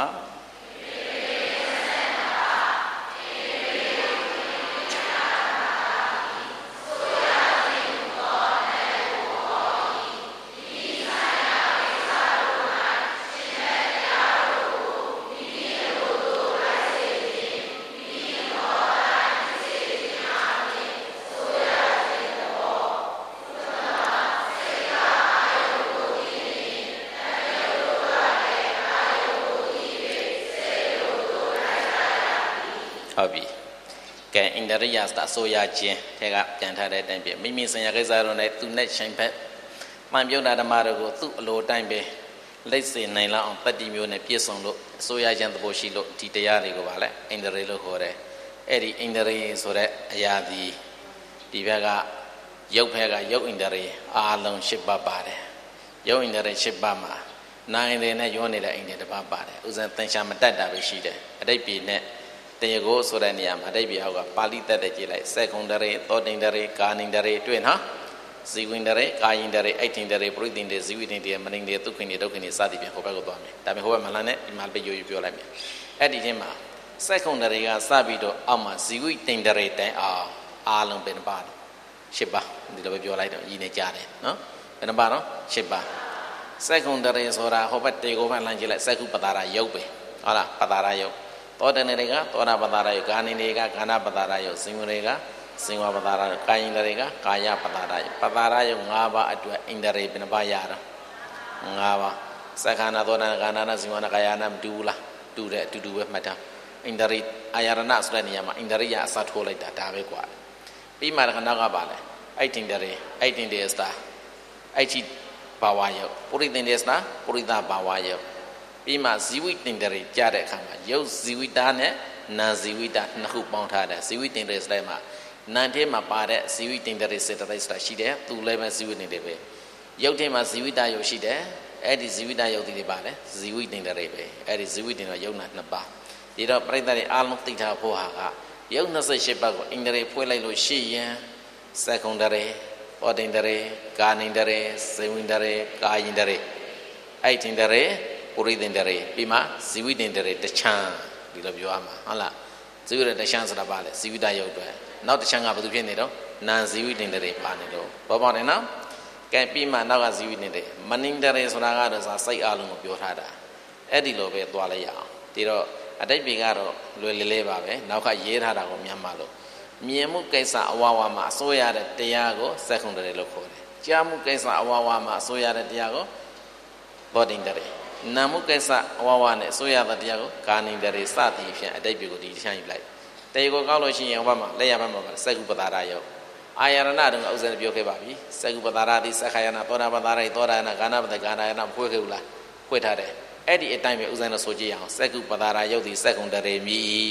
ဟုတ်ပြီကဲအင်ဒရိယစတာဆိုရခြင်းထဲကပြန်ထားတဲ့အတိုင်းပြမိမိစင်ရကိစ္စတို့နဲ့သူနဲ့ရှင်ဖက်မှန်ပြုတ်တာဓမ္မတို့ကိုသူ့အလိုတိုင်းပဲလိတ်စေနိုင်လောက်အောင်တတိမျိုးနဲ့ပြည့်စုံလို့ဆိုရခြင်းသဘောရှိလို့ဒီတရားတွေကိုပါလဲအင်ဒရိလို့ခေါ်တယ်အဲ့ဒီအင်ဒရိဆိုတဲ့အရာဒီဒီဘက်ကရုပ်ဘက်ကရုပ်အင်ဒရိအာလုံး၈ပါးပါတယ်ရုပ်အင်ဒရိ၈ပါးမှာနာအင်ဒရိနဲ့ရောနေတဲ့အင်ဒရိတစ်ပါးပါတယ်ဥစဉ်သင်္ချာမတက်တာပဲရှိတယ်အတိတ်ပြည်နဲ့တရားကိုဆိုတဲ့နေရာမှာအတိတ်ပြအောက်ကပါဠိတက်တဲ့ကြည့်လိုက်စက္ကုံတရေသောတိန်တရေကာနိန်တရေတွေ့နော်ဇီဝိန်တရေကာယိန်တရေအိတ်တိန်တရေပရိသင်တရေဇီဝိတိန်တရေမနိန်တရေဒုက္ခိန်တရေဒုက္ခိန်တရေစသည်ဖြင့်ဟိုဘက်ကိုသွားမယ်ဒါပေမဲ့ဟိုဘက်မှာလမ်းနဲ့ဒီမှာပဲရိုးရိုးပြောလိုက်မယ်အဲ့ဒီချင်းမှာစက္ကုံတရေကစပြီးတော့အောက်မှာဇီဝိတိန်တရေတိုင်အောင်အားလုံးပဲနှပါရှစ်ပါဒီလိုပဲပြောလိုက်တော့ရည်နေကြတယ်နော်ဘယ်နှပါတော့ရှစ်ပါစက္ကုံတရေဆိုတာဟိုဘက်တေကိုဘက်လမ်းကြည့်လိုက်စက္ကုပတာရယုတ်ပဲဟုတ်လားပတာရယုတ်သောတနေတွေကသောနာပတာရယုကာနိတွေကကာနာပတာရယုဇင်ဝတွေကဇင်ဝပတာရယုကာယိန္ဒတွေကကာယပတာရယုပတာရယု၅ပါးအတွက်အိန္ဒြေဘယ်နှပါးရတာ၅ပါးသက္ခဏသောနာကာနာနာဇင်ဝနာကာယနာမတူဘူးလားတူတယ်အတူတူပဲမှတ်ထားအိန္ဒြေအာယရဏဆိုတဲ့နေရာမှာအိန္ဒြေရအစထိုးလိုက်တာဒါပဲကွာပြီးမှခဏကပါလဲအဲ့တင်တရေအဲ့တင်တေစတာအဲ့ချိဘာဝယုပုရိသင်တေစတာပုရိသဘာဝယုပြီးမှဇီဝိတင်တရေကြားတဲ့အခါမှာရုပ်ဇီဝိတာနဲ့နာဇီဝိတာနှစ်ခုပေါင်းထားတယ်ဇီဝိတင်တရေစတဲ့မှာနာထဲမှာပါတဲ့ဇီဝိတင်တရေစေတသိက်ဆိုတာရှိတယ်သူလည်းပဲဇီဝိတင်တရေပဲရုပ်ထဲမှာဇီဝိတာရုပ်ရှိတယ်အဲ့ဒီဇီဝိတာရုပ်တွေပါလေဇီဝိတင်တရေပဲအဲ့ဒီဇီဝိတင်ကရုပ်နာနှစ်ပါးဒီတော့ပြိဿတွေအားလုံးသိထားဖို့ဟာကရုပ်နှစ်၈ပါးကိုအင်္ဂရေဖွင့်လိုက်လို့ရှိရင်စက္ကုံတရေဩတင်တရေကာနိတရေဇေဝိတရေကာယိတရေအဲ့တင်တရေပုရိသင်တရေပြီးမှဇီဝိတင်တရေတချမ်းဒီလိုပြောရမှာဟုတ်လားဇီဝိတတချမ်းဆိုတာပါလေဇီဝိတရုပ်တွေနောက်တချမ်းကဘာလို့ဖြစ်နေတော့နာဇီဝိတင်တရေပါနေတော့ဘောပေါက်တယ်နော်ကဲပြီးမှနောက်ကဇီဝိတင်တရေမနိတရေဆိုတာကတော့စာစိတ်အလုံးကိုပြောထားတာအဲ့ဒီလိုပဲသွားလိုက်ရအောင်ဒီတော့အတိတ်ပေကတော့လွယ်လေးလေးပါပဲနောက်ကရေးထားတာကိုမြန်မာလို့မြင်မှုကိစ္စအဝဝမှာအစိုးရတဲ့တရားကိုစက္ကုံတရေလို့ခေါ်တယ်ကြားမှုကိစ္စအဝဝမှာအစိုးရတဲ့တရားကိုဘောတင်တရေနာမှုကိစ္စအဝဝနဲ့အစိုးရတဲ့တရားကိုကာနိတရေစသည်ဖြင့်အတိတ်ပေကိုဒီချမ်းယူလိုက်တေကိုကောက်လို့ရှိရင်ဘက်မှာလက်ရဘက်မှာစက္ကုပတာရယောအာယရဏတုံကဥစ္စာပြောခဲ့ပါပြီစက္ကုပတာရတိစက္ခယနာသောတာပတာရိသောတာယနာကာနာပတကာနာယနာဖွေးခဲ့ဘူးလားဖွေးထားတယ်အဲ့ဒီအတိုင်းပဲဥစ္စာနဲ့ဆိုကြည့်အောင်စက္ကုပတာရယုတ်ဒီစက္ကုံတရေမြည်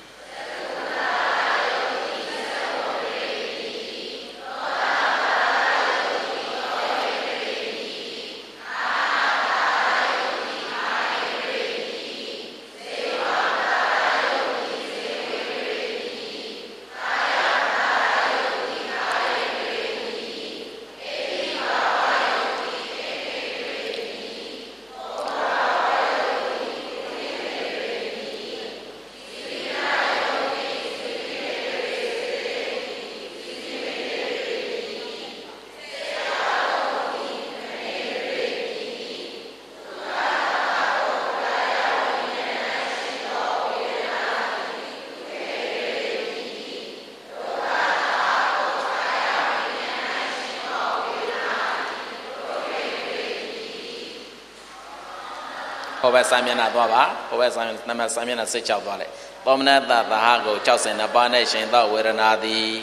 ဟောဘစာမျက်နှာသွားပါဟောဘစာနမစာမျက်နှာစစ်ချောက်သွားလိုက်သောမနတသဟကို၆၀နှစ်ပါးနဲ့ရှင်သောဝေဒနာသည်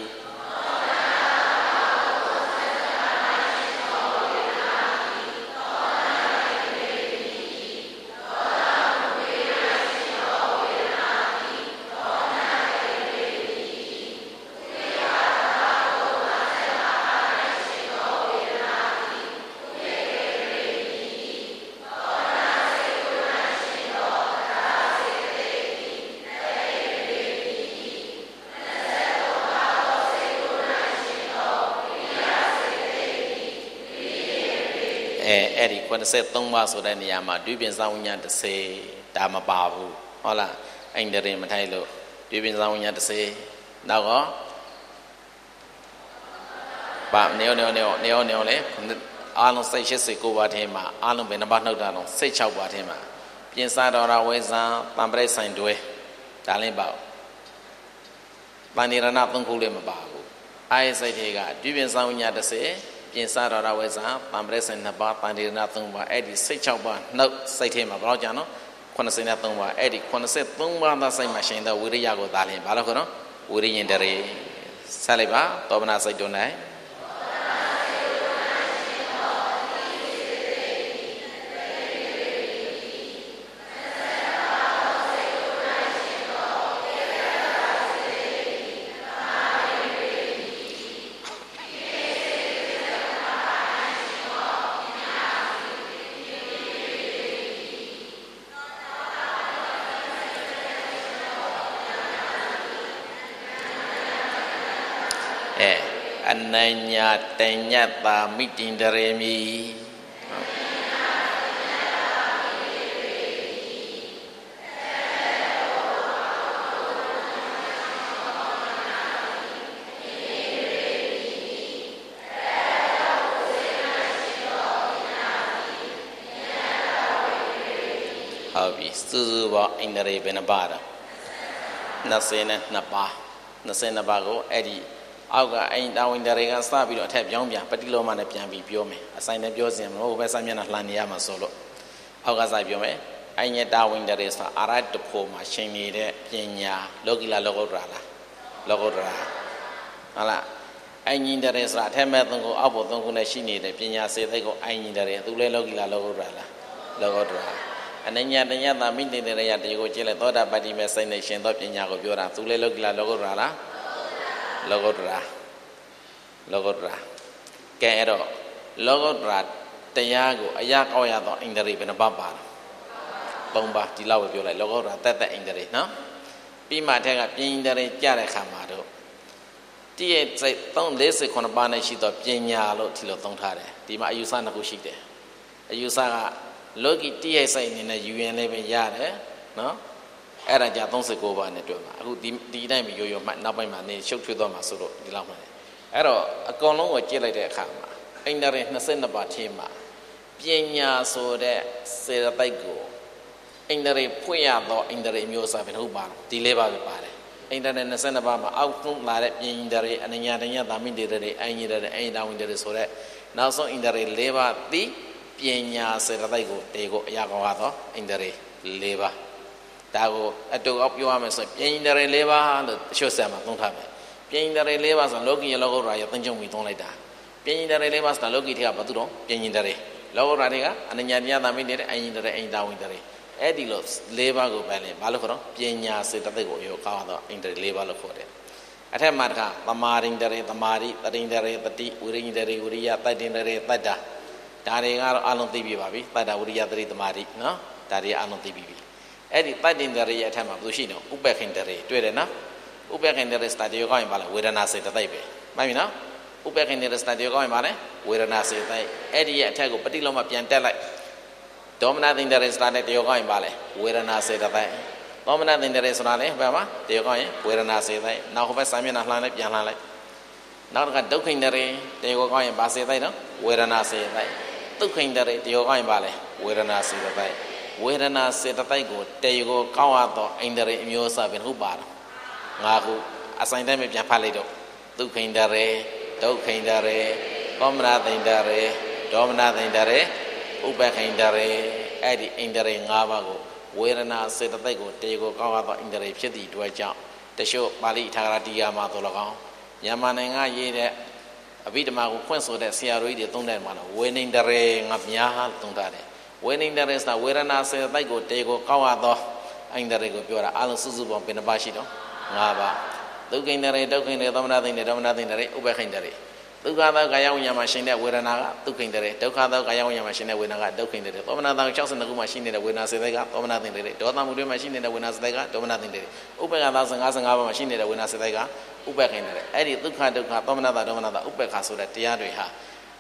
ဟအဲ့ဒီeighty-threeပါးဆိုတဲ့နေရာမှာဒွိပင်ဆောင်ဝိညာဉ်tenဒါမပါဘူးဟုတ်လားအိန္ဒြေမထိုက်လို့ဒွိပင်ဆောင်ဝိညာဉ်tenနောက်တော့ပါနေနေနေနေနေလေအားလုံးစိတ်eighty-nineပါးထဲမှာအားလုံးဘယ်နှပါးနှုတ်တာလုံးsixty-sixပါးထဲမှာပြင်စားတော်ရဝဲဇံတံပရိတ်ဆိုင်တွဲဒါလည်းပေါ့ပဏိရဏသုံးခုလည်းမပါဘူးအာယစိတ်တွေကဒွိပင်ဆောင်ဝိညာဉ်tenပြင်စားတော်ရဝဲဇံတံပရိတ်ဆိုင်twoပါးပဏိရဏthreeပါးအဲ့ဒီsixty-sixပါးနှုတ်စိတ်ထဲမှာဘယ်တော့ကြာနော်eighty-threeပါးအဲ့ဒီeighty-threeပါးသာစိတ်မှာရှင်သောဝိရိယကိုသာလျှင်ဘာလို့ခေါ်နော်ဝိရိယင်တရေဆက်လိုက်ပါသောမနာစိတ်တွန်းနိုင်အနညာတညတ္တာမိတိန္ဒရေမိဟုတ်ပြီစုစုပေါင်းဣန္ဒြေဘယ်နှပါတော့twenty-twoပါးtwenty-twoပါးကိုအဲ့ဒီအောက်ကအိမ်တာဝန်တွေကစပြီးတော့အထက်ပြောင်းပြန်ပฏิလောမနဲ့ပြန်ပြီးပြောမယ်အဆိုင်နဲ့ပြောစင်မလို့ဘယ်စာမျက်နှာလှန်နေရမှာဆိုလို့အောက်ကစပြောမယ်အိမ်ရဲ့တာဝန်တွေဆိုတာအာရတဖို့မှာရှင်နေတဲ့ပညာလောကီလာလောကုတ္တရာလားလောကုတ္တရာဟုတ်လားအိမ်ကြီးတဲ့ဆိုတာအထက်မဲ့သုံးခုအောက်ပေါ်သုံးခုနဲ့ရှိနေတဲ့ပညာစေသိက်ကိုအိမ်ကြီးတဲ့သူလဲလောကီလာလောကုတ္တရာလားလောကုတ္တရာအနညာတညတာမိတိတေရယတေကိုကြည့်လိုက်သောတာပတ္တိမဲ့စိတ်နဲ့ရှင်သောပညာကိုပြောတာသူလဲလောကီလာလောကုတ္တရာလားလောကုတ္တရာလောကုတ္တရာကဲအဲ့တော့လောကုတ္တရာတရားကိုအရာကောက်ရသောဣန္ဒြေဘယ်နှပါးပါလဲသုံးပါးဒီလောက်ပဲပြောလိုက်လောကုတ္တရာတက်တက်ဣန္ဒြေနော်ပြီးမှအထက်ကပြင်းဣန္ဒြေကြတဲ့ခါမှာတော့တည့်ရဲ့စိတ်forty-nineပါးနဲ့ရှိသောပညာလို့ဒီလိုသုံးထားတယ်ဒီမှာအယူဆနှစ်ခုရှိတယ်အယူဆကလောကီတည့်ရဲ့စိတ်အနေနဲ့ယူရင်လည်းပဲရတယ်နော်အဲ့ဒါကြthirty-nineပါးနဲ့တွေ့မှာအခုဒီဒီတိုင်းမျိုးရောမှနောက်ပိုင်းမှာနေရှုပ်ထွေးသွားမှာဆိုတော့ဒီလောက်မှလည်းအဲ့တော့အကောင်လုံးကိုကြည့်လိုက်တဲ့အခါမှာဣန္ဒြေtwenty-twoပါးထဲမှာပညာဆိုတဲ့စေတသိက်ကိုဣန္ဒြေဖွင့်ရသောဣန္ဒြေမျိုးအစားပဲဟုတ်ပါဒီလေးပါပဲပါတယ်ဣန္ဒြေtwenty-twoပါးမှာအောက်ဆုံးလာတဲ့ပညာတွေအနညာတညတာမိတေတွေအင်ကြီးတွေအိန္ဒာဝင်တွေဆိုတဲ့နောက်ဆုံးဣန္ဒြေ၄ပါးဒီပညာစေတသိက်ကိုတေကိုအရာကောင်းသောဣန္ဒြေ၄ပါးဒါကိုအတူအောက်ပြောရမယ်ဆိုရင်ပညာတွေ၄ပါးလို့အရှုပ်ဆက်မှာသုံးထားမယ်ပညာတွေ၄ပါးဆိုလောကီလောကုတ္တရာရဲ့သင်္ကြန်ပြီးသုံးလိုက်တာပညာတွေ၄ပါးဆိုတာလောကီထက်ကဘာသူတော့ပညာတွေလောကုတ္တရာတွေကအနညာတရားသာမိနေတဲ့အင်ကြီးတွေအိန္ဒာဝင်တွေအဲ့ဒီလို၄ပါးကိုပဲလေဘာလို့ခေါ်တော့ပညာစေတသိက်ကိုရောကောင်းတော့ဣန္ဒြေ၄ပါးလို့ခေါ်တယ်အထက်မှာတခါသမာရိန္ဒြေသမာရိတရိန္ဒြေတတိဝိရိန္ဒြေဝိရိယတတ္တိန္ဒြေတတ္တာဒါတွေကတော့အလုံးသိပြီပါပြီတတ္တာဝိရိယတတိသမာရိနော်ဒါတွေအလုံးသိပြီပြီအဲ့ဒီတတ္တိန္ဒြေရဲ့အထက်မှာဘယ်လိုရှိနော်ဥပ္ပခိန္ဒြေတွေ့တယ်နော်ဥပ္ပခိန္ဒြေစတာတေကောင်းရင်ပါလားဝေဒနာစေတသိက်ပဲမှန်ပြီနော်ဥပ္ပခိန္ဒြေစတာတေကောင်းရင်ပါလဲဝေဒနာစေတသိက်အဲ့ဒီရဲ့အထက်ကိုပฏิလောမပြန်တက်လိုက်ဒေါမနသိန္ဒြေစတာနဲ့တေကောင်းရင်ပါလဲဝေဒနာစေတသိက်ဒေါမနသိန္ဒြေဆိုတာလေဘယ်မှာတေကောင်းရင်ဝေဒနာစေတသိက်နောက်ဟိုဘက်စာမျက်နှာလှမ်းလိုက်ပြန်လှမ်းလိုက်နောက်တစ်ခါဒုက္ခိန္ဒြေတေကောင်းရင်ပါစေတသိက်နော်ဝေဒနာစေတသိက်ဒုက္ခိန္ဒြေတေကောင်းရင်ပါလဲဝေဒနာစေတသိက်ဝေဒနာစေတသိက်ကိုတေကိုကောင်းရတော့ဣန္ဒြေအမျိုးအစားပဲဟုတ်ပါတော့ငါခုအဆိုင်တိုင်းပဲပြန်ဖတ်လိုက်တော့ဒုက္ခိန္ဒြေဒုက္ခိန္ဒြေသောမနသိန္ဒြေဒေါမနသိန္ဒြေဥပ္ပခိန္ဒြေအဲ့ဒီဣန္ဒြေ၅ပါးကိုဝေဒနာစေတသိက်ကိုတေကိုကောင်းရတော့ဣန္ဒြေဖြစ်သည့်အတွက်ကြောင့်တချို့ပါဠိထာဂရတိယမှာသို့၎င်းမြန်မာနိုင်ငံရေးတဲ့အဘိဓမ္မာကိုဖွင့်ဆိုတဲ့ဆရာတော်ကြီးတွေသုံးတယ်မှာတော့ဝေနိန္ဒြေငါများသုံးထားတယ်ဝေနိန္ဒြေဆိုတာဝေဒနာစေတသိက်ကိုတေကိုကောင်းရတော့ဣန္ဒြေကိုပြောတာအလုံးစုစုပေါင်းဘယ်နှပါရှိတော့၅ပါးဒုက္ခိန္ဒြေဒုက္ခိန္ဒြေသောမနသိန္ဒြေဒေါမနသိန္ဒြေဥပ္ပခိန္ဒြေဒုက္ခသောကာယဝိညာဉ်မှာရှိတဲ့ဝေဒနာကဒုက္ခိန္ဒြေဒုက္ခသောကာယဝိညာဉ်မှာရှိတဲ့ဝေဒနာကဒုက္ခိန္ဒြေသောမနသောsixty-twoခုမှာရှိနေတဲ့ဝေဒနာစေသိက်ကသောမနသိန္ဒြေဒေါသမုတွေမှာရှိနေတဲ့ဝေဒနာစေသိက်ကဒေါမနသိန္ဒြေဥပ္ပခသောfifty-fiveပါးမှာရှိနေတဲ့ဝေဒနာစေသိက်ကဥပ္ပခိန္ဒြေအဲ့ဒီဒုက္ခဒုက္ခသောမနသောဒေါမနသောဥပ္ပခဆိုတဲ့တရားတွေဟာ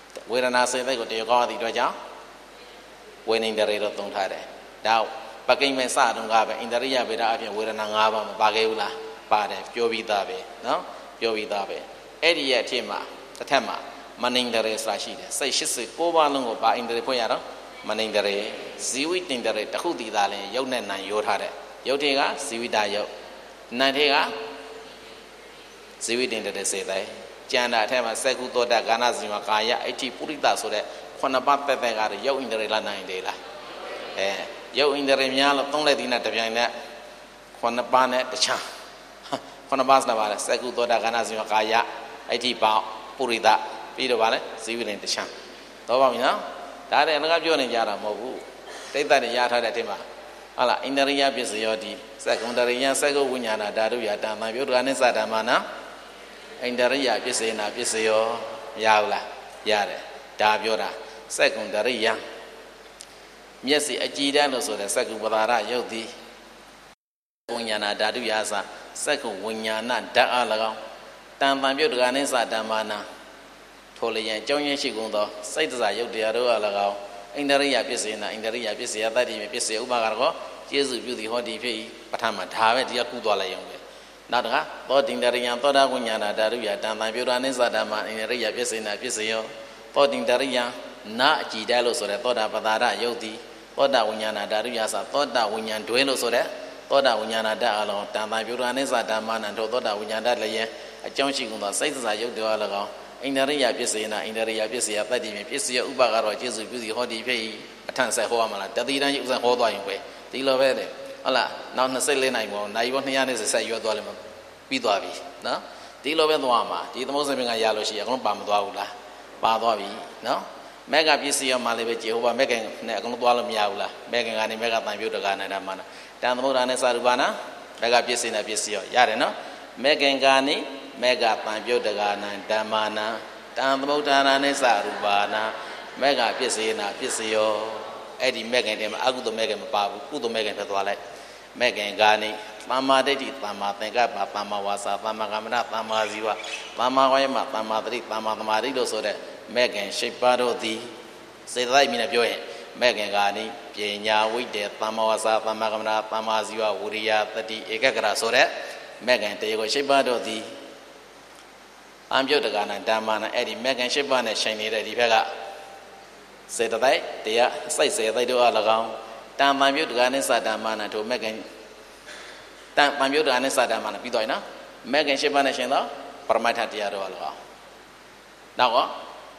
ဝေဒနာစေသိက်ကိုတရားကောင်းသည့်အတွက်ကြောင့်ဝိနိန္ဒရေတော့သုံးထားတယ်ဒါပကိမ္မေစတုံးကပဲဣန္ဒရိယဗေဒအပြင်ဝေဒနာ၅ပါးမပါခဲ့ဘူးလားပါတယ်ပြောပြီးသားပဲနော်ပြောပြီးသားပဲအဲ့ဒီရဲ့အထက်မှာတစ်ထက်မှာမနိန္ဒရေဆိုတာရှိတယ်စိတ်၈၉ပါးလုံးကိုဘာဣန္ဒရေဖွင့်ရတော့မနိန္ဒရေဇီဝိတန္ဒရေတခုတည်သားလဲရုပ်နဲ့နာရောထားတဲ့ရုပ်တွေကဇီဝိတရုပ်နာမ်တွေကဇီဝိတန္ဒရေစေတဲ့ကျန်တာအထက်မှာစက္ကုသောတကာဏဇီဝကာယအဋ္ဌိပုရိသဆိုတဲ့ခုနှစ်ပါးတက်တက်ကတော့ရုပ်ဣန္ဒရေလားနာမ်ဣန္ဒရေလားအဲရုပ်ဣန္ဒရေများလို့သုံးလက်ဒီနဲ့တပြိုင်နက်ခုနှစ်ပါးနဲ့တခြားခုနှစ်ပါးစနာပါလဲစက္ကုသောတကာဏဇီဝကာယအဋ္ဌိပေါပုရိသပြီးတော့ပါလဲဇီဝိတ္တခြားတော့ပါပြီနော်ဒါတည်းအငါပြောနေကြတာမဟုတ်ဘူးတိတ်တတ်ရထားတဲ့အထက်မှာဟုတ်လားဣန္ဒရိယပစ္စယောတိစက္ကုန္ဒရိယစက္ကုဝိညာဏဓာတုယတံမံပြုတ်တကနိစ္စဓမ္မနာဣန္ဒရိယပစ္စေနာပစ္စယောမရဘူးလားရတယ်ဒါပြောတာစက္ကုန္ဒရိယမျက်စိအကြည်တန်းလို့ဆိုတဲ့စက္ကုပဒါရယုတ်သည်ဝိညာဏဓာတုယသစက္ကုဝိညာဏဓာတ်အား၎င်းတံပံပြုတ်တကနိစ္စဓမ္မနာထိုလျင်အကြောင်းရင်းရှိကုန်သောစိတ်တစားယုတ်တရားတို့အား၎င်းဣန္ဒရိယပစ္စေနာဣန္ဒရိယပစ္စယတတ္တိပစ္စယဥပါကတော့ကျေစုပြုသည်ဟောဒီဖြစ်၏ပဋ္ဌာန်းမှာဒါပဲတရားကူးသွားလိုက်ရုံပဲနောက်တခါသောတင်တရိယသောတာဝိညာဏဓာတုယတံပံပြုတ်တကနိစ္စဓမ္မဣန္ဒရိယပစ္စေနာပစ္စယောသောတင်တရိယနာအကြည်တဲလို့ဆိုတဲ့သောတာပဒါရယုတ်သည်သောတာဝိညာဏဓာတုယသသောတာဝိညာဉ်တွဲလို့ဆိုတဲ့သောတာဝိညာဏဓာတ်အလုံးတံပံပြုတ်တကနိစ္စဓမ္မနံထိုသောတာဝိညာဏဓာတ်လည်းအကြောင်းရှိကုန်သောစိတ်တစားယုတ်တရား၎င်းဣန္ဒရိယပစ္စေနာဣန္ဒရိယပစ္စယတတ္တိပင်ပစ္စယဥပါကတော့ကျေစုပြုသည်ဟောဒီဖြစ်၏အထံဆက်ဟောရမှာလားတတိတန်းဥစ္စာဟောသွားရင်ပဲဒီလိုပဲတဲ့ဟုတ်လားနောက်၂၄နိုင်ပေါ့နိုင်ဘော၂၂၀ဆက်ရွတ်သွားလိမ့်မယ်ပြီးသွားပြီနော်ဒီလိုပဲသွားမှာဒီသမုဒ္ဒရာကရလို့ရှိရင်အကုန်ပါမသွားဘူးလားပါသွားပြီနော်မက်ကပစ္စယမှာလည်းပဲကျေဟောပါမက်ကနဲ့အကုန်သွားလို့မရဘူးလားမက်ကကနေမက်ကတန်ပြုတ်တကနာဓမ္မနာတန်သမုဒ္ဒရာနဲ့စာရူပနာမက်ကပစ္စည်းနဲ့ပစ္စယရတယ်နော်မက်ကကနေမေဃပံပြုတ်တကာနံဓမ္မာနံတံသမုဒ္ဒရာနိသရူပါနာမေဃပစ္စေနာပစ္စယောအဲ့ဒီမေဃင်တည်းမှာအကုသိုလ်မေဃင်မပါဘူးကုသိုလ်မေဃင်ဖြစ်သွားလိုက်မေဃင်ကနေသမ္မာဒိဋ္ဌိသမ္မာသင်္ကပ္ပသမ္မာဝါစာသမ္မာကမ္မနာသမ္မာဇီဝသမ္မာဝါယမသမ္မာတတိသမ္မာသမာဓိလို့ဆိုတဲ့မေဃင်ရှိပါတော့သည်စေတသိက်မြင်နဲ့ပြောရင်မေဃင်ကနေပညာဝိတ္တေသမ္မာဝါစာသမ္မာကမ္မနာသမ္မာဇီဝဝိရိယတတိဧကဂရဆိုတဲ့မေဃင်တေကိုရှိပါတော့သည်အံပြုတ်တကနာဓမ္မနာအဲ့ဒီမေဃင်ရှိပါနဲ့ရှင်နေတဲ့ဒီဘက်ကစေတသိက်တရားစိတ်စေတသိက်တို့အား၎င်းတံပံပြုတ်တကနိစ္စဓမ္မနာတို့မေဃင်တံပံပြုတ်တကနိစ္စဓမ္မနာပြီးတော့နော်မေဃင်ရှိပါနဲ့ရှင်တော့ပရမတ္ထတရားတို့အား၎င်းနောက်တော့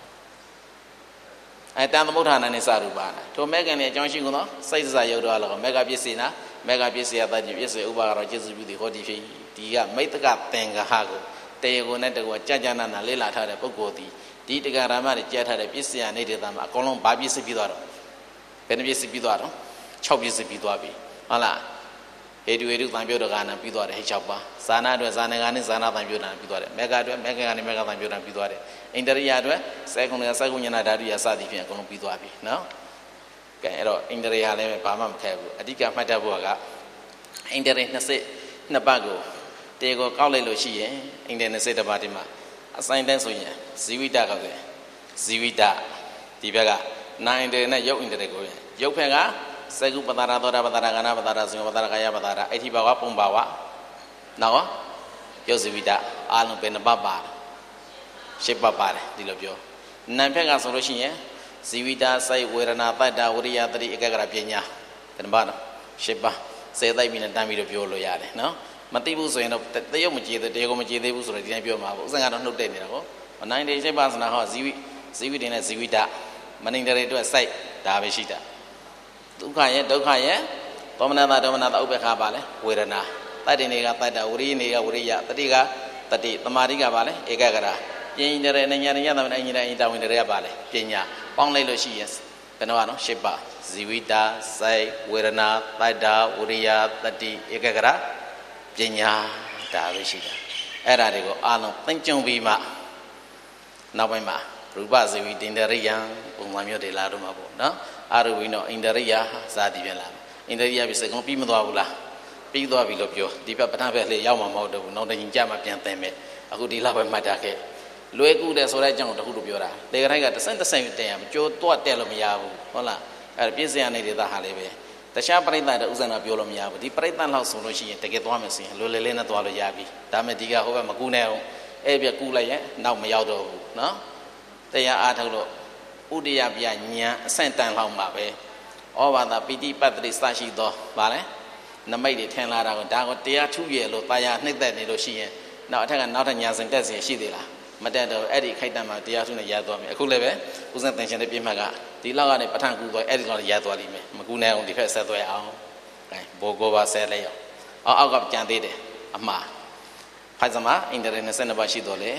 အဲတံသမုဋ္ဌာနာနိစ္စရူပါနာတို့မေဃင်ရဲ့အကြောင်းရှိကုန်သောစိတ်စစာယုတ်တို့အား၎င်းမေဃပစ္စေနာမေဃပစ္စယတတိပစ္စယဥပါကတော့ကျေစုပြုသည်ဟောဒီဖြစ်ဒီကမိတ္တကသင်္ဃဟကိုတေကိုနဲ့တကွာကြာကြာနာနာလေးလာထားတဲ့ပုဂ္ဂိုလ်ဒီဒီတက္ကရာမတွေကြားထားတဲ့ပစ္စယနေတဲ့သားမှာအကုန်လုံးဘာပစ္စည်းပြီးသွားတော့ဘယ်နှပစ္စည်းပြီးသွားတော့၆ပစ္စည်းပြီးသွားပြီဟုတ်လားဟေတုဟေတုတံပြုတ်တကနာပြီးသွားတယ်ဟိ၆ပါးဇာနာအတွက်ဇာနကနဲ့ဇာနာတံပြုတ်တာပြီးသွားတယ်မေဃအတွက်မေဃကနေမေဃတံပြုတ်တာပြီးသွားတယ်ဣန္ဒရိယအတွက်စေကုဏ္ဏစေကုညနာဓာတုယစသည်ဖြင့်အကုန်လုံးပြီးသွားပြီနော်ကဲအဲ့တော့ဣန္ဒရိယလည်းဘာမှမခဲဘူးအဓိကမှတ်တတ်ဖို့ကဣန္ဒရိနှစ်စိတ်နှစ်ပတ်ကိုတေကိုကောက်လိုက်လို့ရှိရင်ဣန္ဒရိနှစ်စိတ်တစ်ပတ်ဒီမှာအဆိုင်တန်းဆိုရင်ဇီဝိတကောက်တယ်ဇီဝိတဒီဘက်ကနာဣန္ဒရိနဲ့ယုတ်ဣန္ဒရိကိုယုတ်ဖက်ကစေကုပတ္တရာသောတာပတ္တရာကနာပတ္တရာဇင်ပတ္တရာကာယပတ္တရာအဋ္ဌိဘဝပုံဘဝနော်ယုတ်ဇီဝိတအားလုံးပဲနှစ်ပတ်ပါရှစ်ပတ်ပါတယ်ဒီလိုပြောနာမ်ဖက်ကဆိုလို့ရှိရင်ဇီဝိတစိုက်ဝေဒနာတတ္တဝရိယတတိဧကဂရပညာဒီမှာနော်ရှစ်ပတ်စေသိပ်ပြီးနဲ့တန်းပြီးတော့ပြောလို့ရတယ်နော်မသိဘူးဆိုရင်တော့တရုပ်မကြည်သေးတရားကိုမကြည်သေးဘူးဆိုတော့ဒီတိုင်းပြောမှာပေါ့ဥစ္စာကတော့နှုတ်တဲ့နေတာပေါ့နိုင်တယ်ရှစ်ပတ်စနာဟောဇီဝိဇီဝိတနဲ့ဇီဝိတမနိန္ဒရေအတွက်စိုက်ဒါပဲရှိတာဒုက္ခရဲ့ဒုက္ခရဲ့သောမနတာဒေါမနတာဥပ္ပခါပါလဲဝေဒနာတတ္တိနေကတတ္တဝရိယနေကဝရိယတတိကတတိသမာဓိကပါလဲဧကဂရပညာရဏညာညာသမဏအညိတအညိတဝင်တွေကပါလဲပညာပေါင်းလိုက်လို့ရှိရင်ဘယ်တော့နော်ရှစ်ပါဇီဝိတာစိုက်ဝေဒနာတတ္တဝရိယတတိဧကဂရပညာဒါပဲရှိတာအဲ့ဒါတွေကိုအားလုံးသိကြုံပြီးမှနောက်ပိုင်းမှာရူပဇီဝိတ္တရိယံပုံစံမျိုးတွေလာတော့မှာပေါ့နော်အာရူဝိနောဣန္ဒရိယဇာတိပြန်လာဣန္ဒရိယပြစကုံပြီးမသွားဘူးလားပြီးသွားပြီလို့ပြောဒီဘက်ပထမဘက်လေးရောက်မှာမဟုတ်တော့ဘူးနောက်တစ်ချိန်ကြာမှပြန်သင်မယ်အခုဒီလောက်ပဲမှတ်ထားခဲ့လွယ်ကူတယ်ဆိုတဲ့အကြောင်းတခုလို့ပြောတာလေကထိုက်ကတဆင့်တဆင့်တည်းရမကြိုးတော့တက်လို့မရဘူးဟုတ်လားအဲ့ပြည့်စရာနေဒေသဟာလေးပဲတခြားပရိသတ်တဲ့ဥစ္စာတော့ပြောလို့မရဘူးဒီပရိသတ်လောက်ဆိုလို့ရှိရင်တကယ်သွားမယ်ဆိုရင်လွယ်လွယ်လေးနဲ့သွားလို့ရပြီဒါမဲ့ဒီကဟိုဘက်မကူနဲ့အောင်အဲ့ပြကူလိုက်ရင်နောက်မရောက်တော့ဘူးနော်တရားအားထုတ်လို့ဥဒိယပြညာအဆင့်တန်လောက်မှာပဲဩဘာသာပိဋိပတ်တိစရှိသောဗာလဲနမိတ်တွေထင်လာတာကိုဒါကိုတရားထုရလို့တရားနှိမ့်သက်နေလို့ရှိရင်နောက်အထက်ကနောက်ထပ်ညာစဉ်တက်စီရှိသေးလားမတက်တော့အဲ့ဒီခိုက်တံမှာတရားထုနဲ့ရသွားပြီအခုလည်းပဲဦးဇင်းသင်ရှင်တဲ့ပြည့်မှတ်ကဒီလောက်ကနေပဋ္ဌာန်းကူသွားအဲ့ဒီလောက်ရသွားလိမ့်မယ်မကူနိုင်အောင်ဒီဖက်ဆက်သွဲအောင်ကဲဘောကိုပါဆဲလိုက်အောင်အောက်အောက်ကကြံသေးတယ်အမှားဖိုက်စမအင်တာနက်နဲ့ပါရှိတော့လေ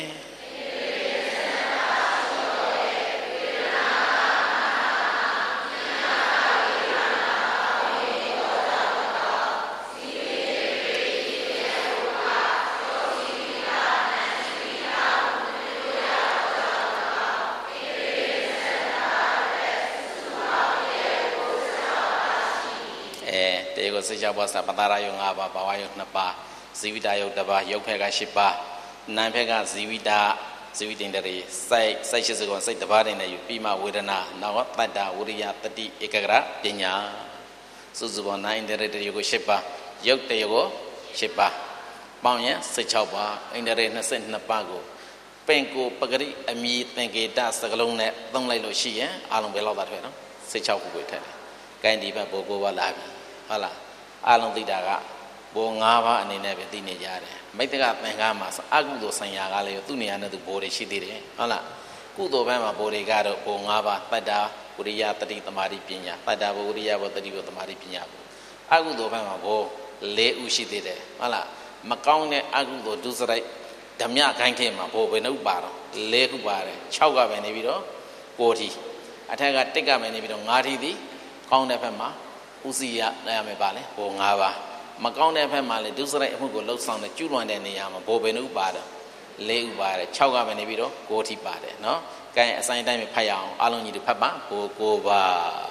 စိတ်ချပါစပတာရယုံ၅ပါးဘာဝယုံ၂ပါးဇီဝိတယုံတစ်ပါးယုတ်ဖက်က၈ပါးနာမ်ဖက်ကဇီဝိတဇီဝိတင်တရေစိုက်စိုက်ရှိစကောစိတ်တစ်ပါးတင်နေယူပြီးမှဝေဒနာနောက်တတ္တဝရိယတတိဧကဂရပညာစုစုပေါင်းနာမ်တရေတရေကို၈ပါးယုတ်တရေကို၈ပါးပေါင်းရင်၁၆ပါးအင်တရေ၂၂ပါးကိုပင်ကိုပဂရိအမီသင်္ကေတစကလုံးနဲ့သုံးလိုက်လို့ရှိရင်အလုံးပဲလောက်တာထွက်နော်၁၆ခုကိုထည့်တယ်။ကိုင်းဒီဘက်ဘိုးကိုပါလာပြီဟုတ်လားအလုံးသိတာကဘိုး၅ပါးအနေနဲ့ပဲသိနေကြတယ်မိတ္တကသင်္ကားမှာအကုသိုလ်ဆိုင်ရာကလည်းသူ့နေရာနဲ့သူဘိုးတွေရှိသေးတယ်ဟုတ်လားကုသိုလ်ဘက်မှာဘိုးတွေကတော့ဘိုး၅ပါးတတ္တာဝိရိယတတိသမာဓိပညာတတ္တာဘဝိရိယဘဝတတိဘဝသမာဓိပညာအကုသိုလ်ဘက်မှာဘိုး၄ဥရှိသေးတယ်ဟုတ်လားမကောင်းတဲ့အကုသိုလ်ဒုစရိုက်ဓမြခိုင်းခဲ့မှာဘိုးဘယ်နှုတ်ပါတော့၄ခုပါတယ်၆ကပဲနေပြီးတော့၉ထီအထက်ကတစ်ကပဲနေပြီးတော့၅ထီသည်ကောင်းတဲ့ဘက်မှာဥစီရနိုင်ရမယ်ပါလေဘိုး၅ပါးမကောင်းတဲ့ဘက်မှာလေဒုစရိုက်အမှုကိုလှုပ်ဆောင်တဲ့ကျူးလွန်တဲ့နေရာမှာဘိုးဘယ်နှုတ်ပါတော့၄ဥပါတယ်၆ကပဲနေပြီးတော့၉ထီပါတယ်နော်ကဲအဆိုင်တိုင်းပဲဖတ်ရအောင်အားလုံးကြီးတွေဖတ်ပါဘိုး၉ပါး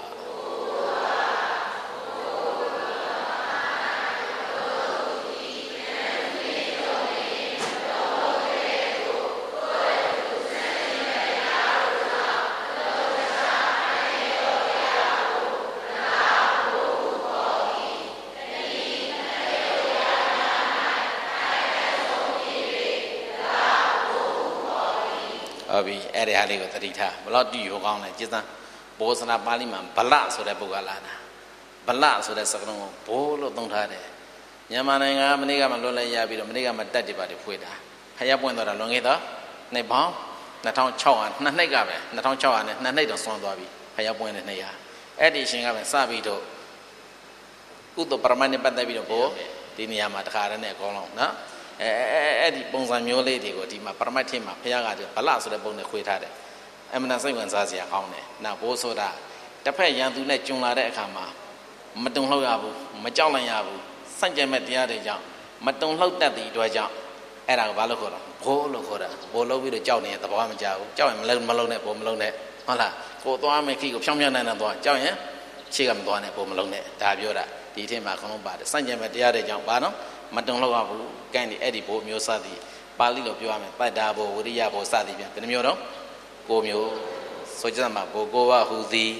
ဟုတ်ပြီအဲ့ဒီဟာလေးကိုသတိထားဘလို့တူရောကောင်းလဲจิตံဘောဇနာပါဠိမှာဗလဆိုတဲ့ပုဂ္ဂလာတာဗလဆိုတဲ့စကားလုံးကိုဘိုးလို့သုံးထားတယ်မြန်မာနိုင်ငံမနေ့ကမှလွတ်လပ်ရပြီးတော့မနေ့ကမှတက်တယ်ပါတွေဖွေတာဖျက်ပွင့်တော့လွန်ခဲ့တော့နှစ်ပေါင်း၂၆၀၀နှစ်နှစ်ကပဲ၂၆၀၀နဲ့နှစ်နှစ်တော့ဆွမ်းသွားပြီဖျက်ပွင့်တဲ့နှစ်ရာအဲ့ဒီရှင်ကပဲစပြီးတော့ကုသပရမတ်နဲ့ပတ်သက်ပြီးတော့ဘိုးဒီနေရာမှာတခါတည်းနဲ့အကောင်းလုံးနော်အဲအဲ့ဒီပုံစံမျိုးလေးတွေကိုဒီမှာပရမတ်ထင်းမှာဘုရားကဗလဆိုတဲ့ပုံနဲ့ခွေထားတယ်အမှန်တန်စိတ်ဝင်စားစရာကောင်းတယ်နောက်ဘိုးဆိုတာတစ်ဖက်ရန်သူနဲ့ကျုံလာတဲ့အခါမှာမတုံလှုပ်ရဘူးမကြောက်လန့်ရဘူးစန့်ကျင်မဲ့တရားတွေကြောင့်မတုံလှုပ်တတ်တဲ့အတွက်ကြောင့်အဲ့ဒါကဘာလို့ခေါ်တော့ဘိုးလို့ခေါ်တာဘိုးလို့ပြီးတော့ကြောက်နေတဲ့သဘောမကြဘူးကြောက်ရင်မလုံးမလုံးနဲ့ဘိုးမလုံးနဲ့ဟုတ်လားကိုသွားမယ်ခိကိုဖြောင်းဖြောင်းနဲ့နဲ့သွားကြောက်ရင်ခြေကမသွားနဲ့ဘိုးမလုံးနဲ့ဒါပြောတာဒီထင်းမှာခေါင်းလုံးပါတယ်စန့်ကျင်မဲ့တရားတွေကြောင့်ဘာနော်မတုံလောက်ရဘူးကဲဒီအဲ့ဒီဘိုးမျိုးစသည်ပါဠိလိုပြောရမယ်တတ္တာဘိုဝိရိယဘိုစသည်ပြန်ဘယ်နှမျိုးတော့ကိုမျိုးဆိုကြမှာဘိုကိုဝဟူသည်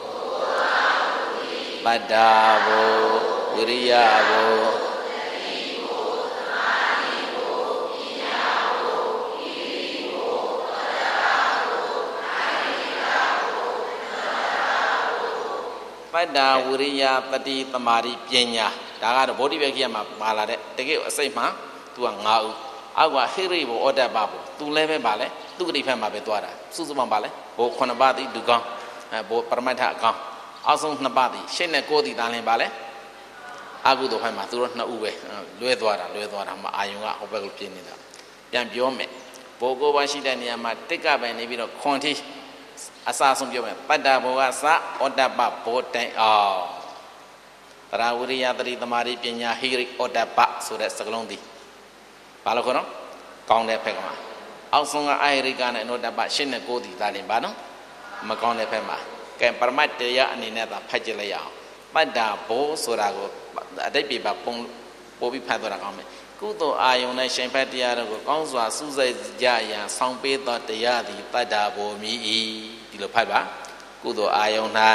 တတ္တာဘိုဝိရိယဘိုတတ္တာဝိရိယတတိသမာဓိပညာဒါကတော့ဗောဓိဝေကိယမှာပါလာတဲ့တကယ်အစိတ်မှာသူက၅ဦးအောက်ကဟိရိဘောဩတ္တပဘောသူလည်းပဲပါလဲသူကတိဖက်မှာပဲသွားတာစုစုပေါင်းပါလဲဘိုခုနှစ်ပါးတိဒုကောင်းအဲဘိုပရမတ္ထအကောင်းအောက်ဆုံးနှစ်ပါးတိရှင်းနဲ့ကိုးတိသားလင်းပါလဲအကုသိုလ်ဖက်မှာသူတို့နှစ်ဦးပဲလွဲသွားတာလွဲသွားတာမှာအာယုံကဟောဘက်ကိုပြင်းနေတာပြန်ပြောမယ်ဘိုကိုးပါရှိတဲ့နေရာမှာတစ်ကပဲနေပြီးတော့ခွန်တိအစာဆုံးပြောမယ်ပတ္တဘောကစဩတ္တပဘောတိုင်အောင်တရာဝိရိယတတိသမာဓိပညာဟိရိဩတ္တပဆိုတဲ့စကားလုံးဒီဘာလို့ခေါ်တော့ကောင်းတဲ့ဖက်ကမှာအောက်ဆုံးကအာဟိရိကနဲ့အနုတ္တပရှင်းနဲ့ကိုးဒီသားလင်ပါနော်မကောင်းတဲ့ဖက်မှာကဲပရမတ်တရားအနေနဲ့သာဖတ်ကြည့်လိုက်ရအောင်ပတ္တာဘောဆိုတာကိုအတိတ်ပြပပုံပို့ပြီးဖတ်တော့တာကောင်းမယ်ကုသိုလ်အာယုန်နဲ့ရှင်ဖက်တရားတို့ကိုကောင်းစွာစူးစိုက်ကြရန်ဆောင်ပေးသောတရားသည်တတ္တာဘုံမြည်၏ဒီလိုဖတ်ပါကုသိုလ်အာယုန်၌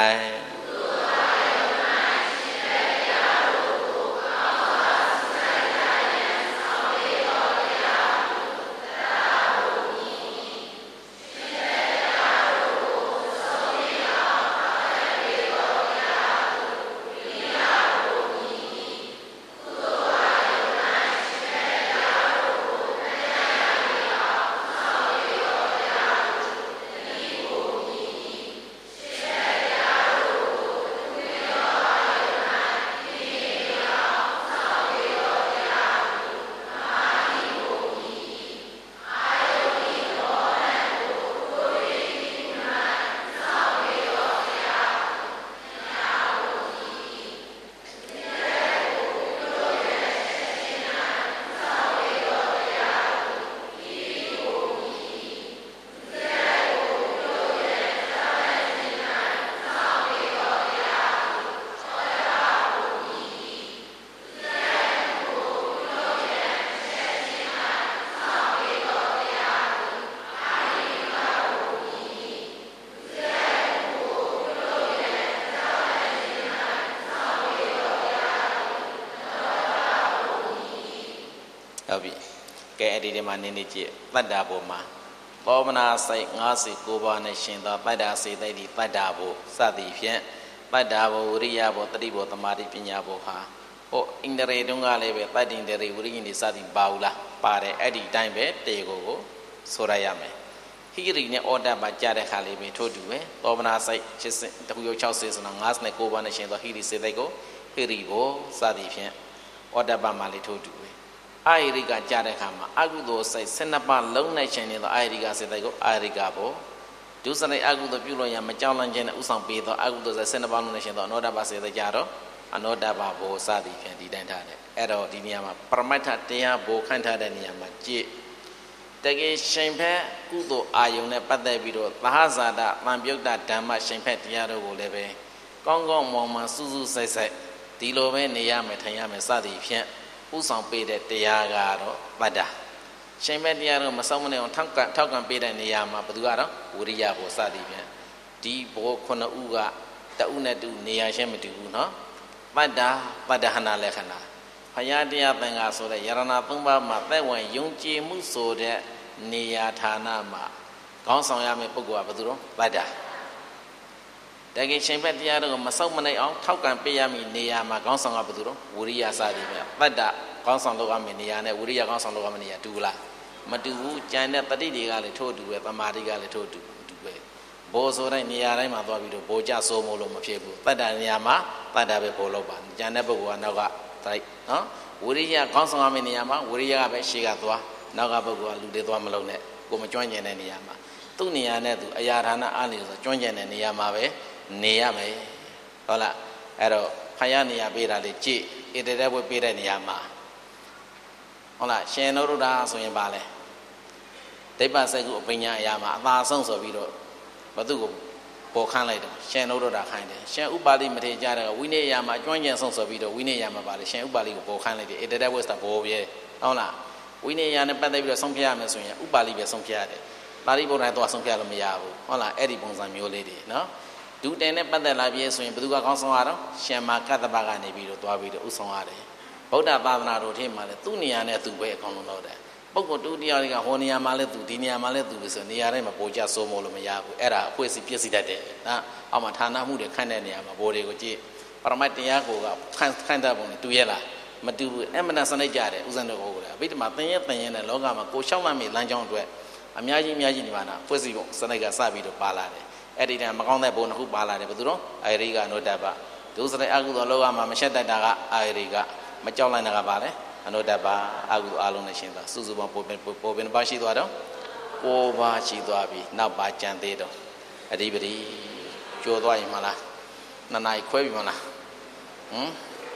ဟုတ်ပြီကဲအဲ့ဒီထဲမှာနည်းနည်းကြည့်တတ္တာဘုံမှာသောမနာစိတ်၅၀၉ပါးနဲ့ရှင်သောတတ္တာစေတသိက်တတ္တာဘုံစသည်ဖြင့်တတ္တာဘုံဝိရိယဘုံတတိဘုံသမာဓိပညာဘုံဟာဟိုဣန္ဒြေတုံးကလည်းပဲတတ္တိန္ဒြေဝိရိယနေစသည်ပါဘူးလားပါတယ်အဲ့ဒီတိုင်းပဲတေကိုကိုဆိုရရမယ်ဟိရိနဲ့ဩတ္တပါကြတဲ့ခါလေးပဲထို့တူပဲသောမနာစိတ်ရှစ်တခုရော၆၀ဆိုတော့၅၀၉ပါးနဲ့ရှင်သောဟိရိစေတသိက်ကိုဟိရိဘုံစသည်ဖြင့်ဩတ္တပါမှာလေးထို့တူပဲအာယရိကကြတဲ့အခါမှာအကုသိုလ်စိတ်၁၂ပါးလုံးနိုင်ခြင်းနဲ့သောအာယရိကစေတသိက်ကိုအာယရိကဘောဒုစရိုက်အကုသိုလ်ပြုလို့ရမကြောက်လန့်ခြင်းနဲ့ဥဆောင်ပေးသောအကုသိုလ်စိတ်၁၂ပါးလုံးနိုင်ခြင်းသောအနောတ္တပါစေတသိက်ကြတော့အနောတ္တပါဘောစသည်ဖြင့်ဒီတိုင်းထားတယ်အဲ့တော့ဒီနေရာမှာပရမတ္ထတရားဘောခန့်ထားတဲ့နေရာမှာကြည့်တကယ်ရှင်ဖက်ကုသိုလ်အာယုန်နဲ့ပတ်သက်ပြီးတော့သဟဇာတသံပြုတ်တဓမ္မရှင်ဖက်တရားတို့ကိုလည်းပဲကောင်းကောင်းမွန်မွန်စူးစူးစိုက်စိုက်ဒီလိုပဲနေရမယ်ထိုင်ရမယ်စသည်ဖြင့်ဥဆောင်ပေးတဲ့တရားကတော့တတ္တာရှင်ဘက်တရားတော့မဆောင်မနေအောင်ထောက်ကထောက်ကံပေးတဲ့နေရာမှာဘယ်သူကတော့ဝိရိယဘောစသည်ဖြင့်ဒီဘောခုနှစ်ဦးကတဦးနဲ့တူနေရာချင်းမတူဘူးနော်တတ္တာတတ္တဟနာလက္ခဏာဘုရားတရားသင်္ကာဆိုတဲ့ယရဏသုံးပါးမှာသက်ဝင်ယုံကြည်မှုဆိုတဲ့နေရာဌာနမှာခေါင်းဆောင်ရမယ့်ပုဂ္ဂိုလ်ကဘယ်သူတော့တတ္တာတကယ်ရှင်ဘက်တရားတို့ကိုမဆောက်မနိုင်အောင်ထောက်ကံပေးရမည့်နေရာမှာခေါင်းဆောင်ကဘယ်သူတော့ဝိရိယစသည်ပဲတတ္တခေါင်းဆောင်လုပ်ရမယ့်နေရာနဲ့ဝိရိယခေါင်းဆောင်လုပ်ရမယ့်နေရာတူလားမတူဘူးကြံတဲ့တတိတွေကလည်းထို့တူပဲသမာဓိကလည်းထို့တူတူပဲဘောဆိုတဲ့နေရာတိုင်းမှာသွားပြီးတော့ဘောကြစိုးမို့လို့မဖြစ်ဘူးတတ္တနေရာမှာတတ္တပဲဘောလုပ်ပါကြံတဲ့ပုဂ္ဂိုလ်ကနောက်ကတိုက်နော်ဝိရိယခေါင်းဆောင်ရမယ့်နေရာမှာဝိရိယကပဲရှေ့ကသွားနောက်ကပုဂ္ဂိုလ်ကလူတွေသွားမလုပ်နဲ့ကိုမကျွမ်းကျင်တဲ့နေရာမှာသူ့နေရာနဲ့သူအရာဌာနအားနေဆိုကျွမ်းကျင်တဲ့နေရာမှာပဲနေရမယ်ဟုတ်လားအဲ့တော့ဖယားနေရာပေးတာလေကြည့်ဣတတဲ့ဘွဲပေးတဲ့နေရာမှာဟုတ်လားရှင်နုရုဒ္ဓဆိုရင်ပါလေဒိဗ္ဗစကုအပညာအရာမှာအသာဆုံးဆိုပြီးတော့ဘသူကိုပေါ်ခန်းလိုက်တယ်ရှင်နုရုဒ္ဓခိုင်းတယ်ရှင်ဥပါလိမထေရကြတဲ့ဝိနည်းအရာမှာအကျွမ်းကျင်ဆုံးဆိုပြီးတော့ဝိနည်းအရာမှာပါလေရှင်ဥပါလိကိုပေါ်ခန်းလိုက်တယ်ဣတတဲ့ဘွဲဆိုတာဘောပြဲဟုတ်လားဝိနည်းအရာနဲ့ပတ်သက်ပြီးတော့ဆုံးဖြတ်ရမယ်ဆိုရင်ဥပါလိပဲဆုံးဖြတ်ရတယ်ပါဠိဘုရားတော့ဆုံးဖြတ်လို့မရဘူးဟုတ်လားအဲ့ဒီပုံစံမျိုးလေးတွေနော်ဒုတင်နဲ့ပတ်သက်လာပြီးဆိုရင်ဘယ်သူကကောင်းဆောင်ရတော့ရှင်မာကတ္တပကနေပြီးတော့သွားပြီးတော့ဥဆောင်ရတယ်ဗုဒ္ဓသာသနာတော်ထဲမှာလည်းသူ့နေရာနဲ့သူပဲအကောင်းဆုံးလုပ်တယ်ပုဂ္ဂိုလ်တူတရားတွေကဟိုနေရာမှာလည်းသူဒီနေရာမှာလည်းသူပဲဆိုနေရာတိုင်းမှာပိုကြစိုးမို့လို့မရဘူးအဲ့ဒါအခွင့်အစီပြည့်စည်တတ်တယ်နော်အောက်မှာဌာနမှုတွေခန့်တဲ့နေရာမှာဘောတွေကိုကြည့်ပရမတ်တရားကိုကခန့်ခန့်တဲ့ပုံနဲ့တူရဲ့လားမတူဘူးအမှန်တန်စနစ်ကြတယ်ဥစ္စာတော်ကိုလည်းအဘိဓမ္မာသင်ရဲ့သင်ရဲ့နဲ့လောကမှာကိုရှောက်မှတ်မိလမ်းကြောင်းအတွက်အများကြီးအများကြီးဒီမှာနာဖွဲ့စည်းပုံစနစ်ကစပြီးတော့ပါလာတယ်အဲ့ဒီတည်းမကောင်းတဲ့ဘုံတစ်ခုပါလာတယ်ဘယ်သူတော့အာရိကအနုတ္တပဒုစရိုက်အကုသိုလ်လောကမှာမရှက်တတ်တာကအာရိကမကြောက်လိုက်တာကပါလေအနုတ္တပအကုသိုလ်အလုံးနဲ့ရှင်းသွားစုစုပေါင်းပေါ်ပင်ပေါ်ပင်ပါရှိသွားတော့ကိုးပါးရှိသွားပြီနောက်ပါကြံသေးတော့အဓိပတိကျိုးသွားရင်မလားနှစ်နာရီခွဲပြီမလားဟမ်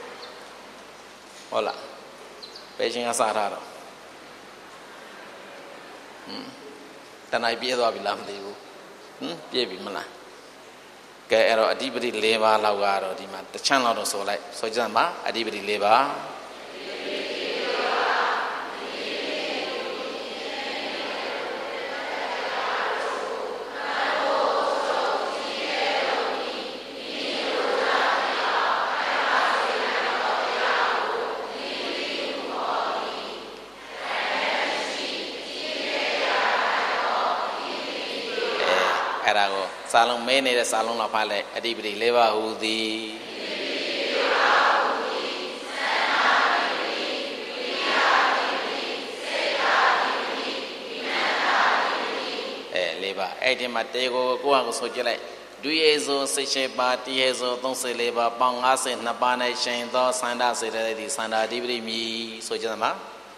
ဟုတ်လားပဲချင်းကစားထားတော့ဟမ်တဏှာပြေးသွားပြီလားမသိဘူးဟမ်ပြေးပြီမလားကဲအဲ့တော့အဓိပတိ၄ပါးလောက်ကတော့ဒီမှာတစ်ချမ်းလောက်တော့ဆိုလိုက်ဆိုကြမှာအဓိပတိ၄ပါးစာလုံးမဲနေတဲ့စာလုံးလောက်ဖတ်လိုက်အဓိပတိလေးပါဟူသည်အဲလေးပါအဲ့ဒီမှာတေကိုကိုယ့်ဟာကိုဆိုကြလိုက်ဒုယေဇောစိတ်ရှိပါတိယေဇောသုံးဆယ်လေးပါပေါင်း၅၀နှစ်ပါး၌ရှင်သောသန္တာစေတသိက်သည်သန္တာအဓိပတိမြည်ဆိုကြမှာ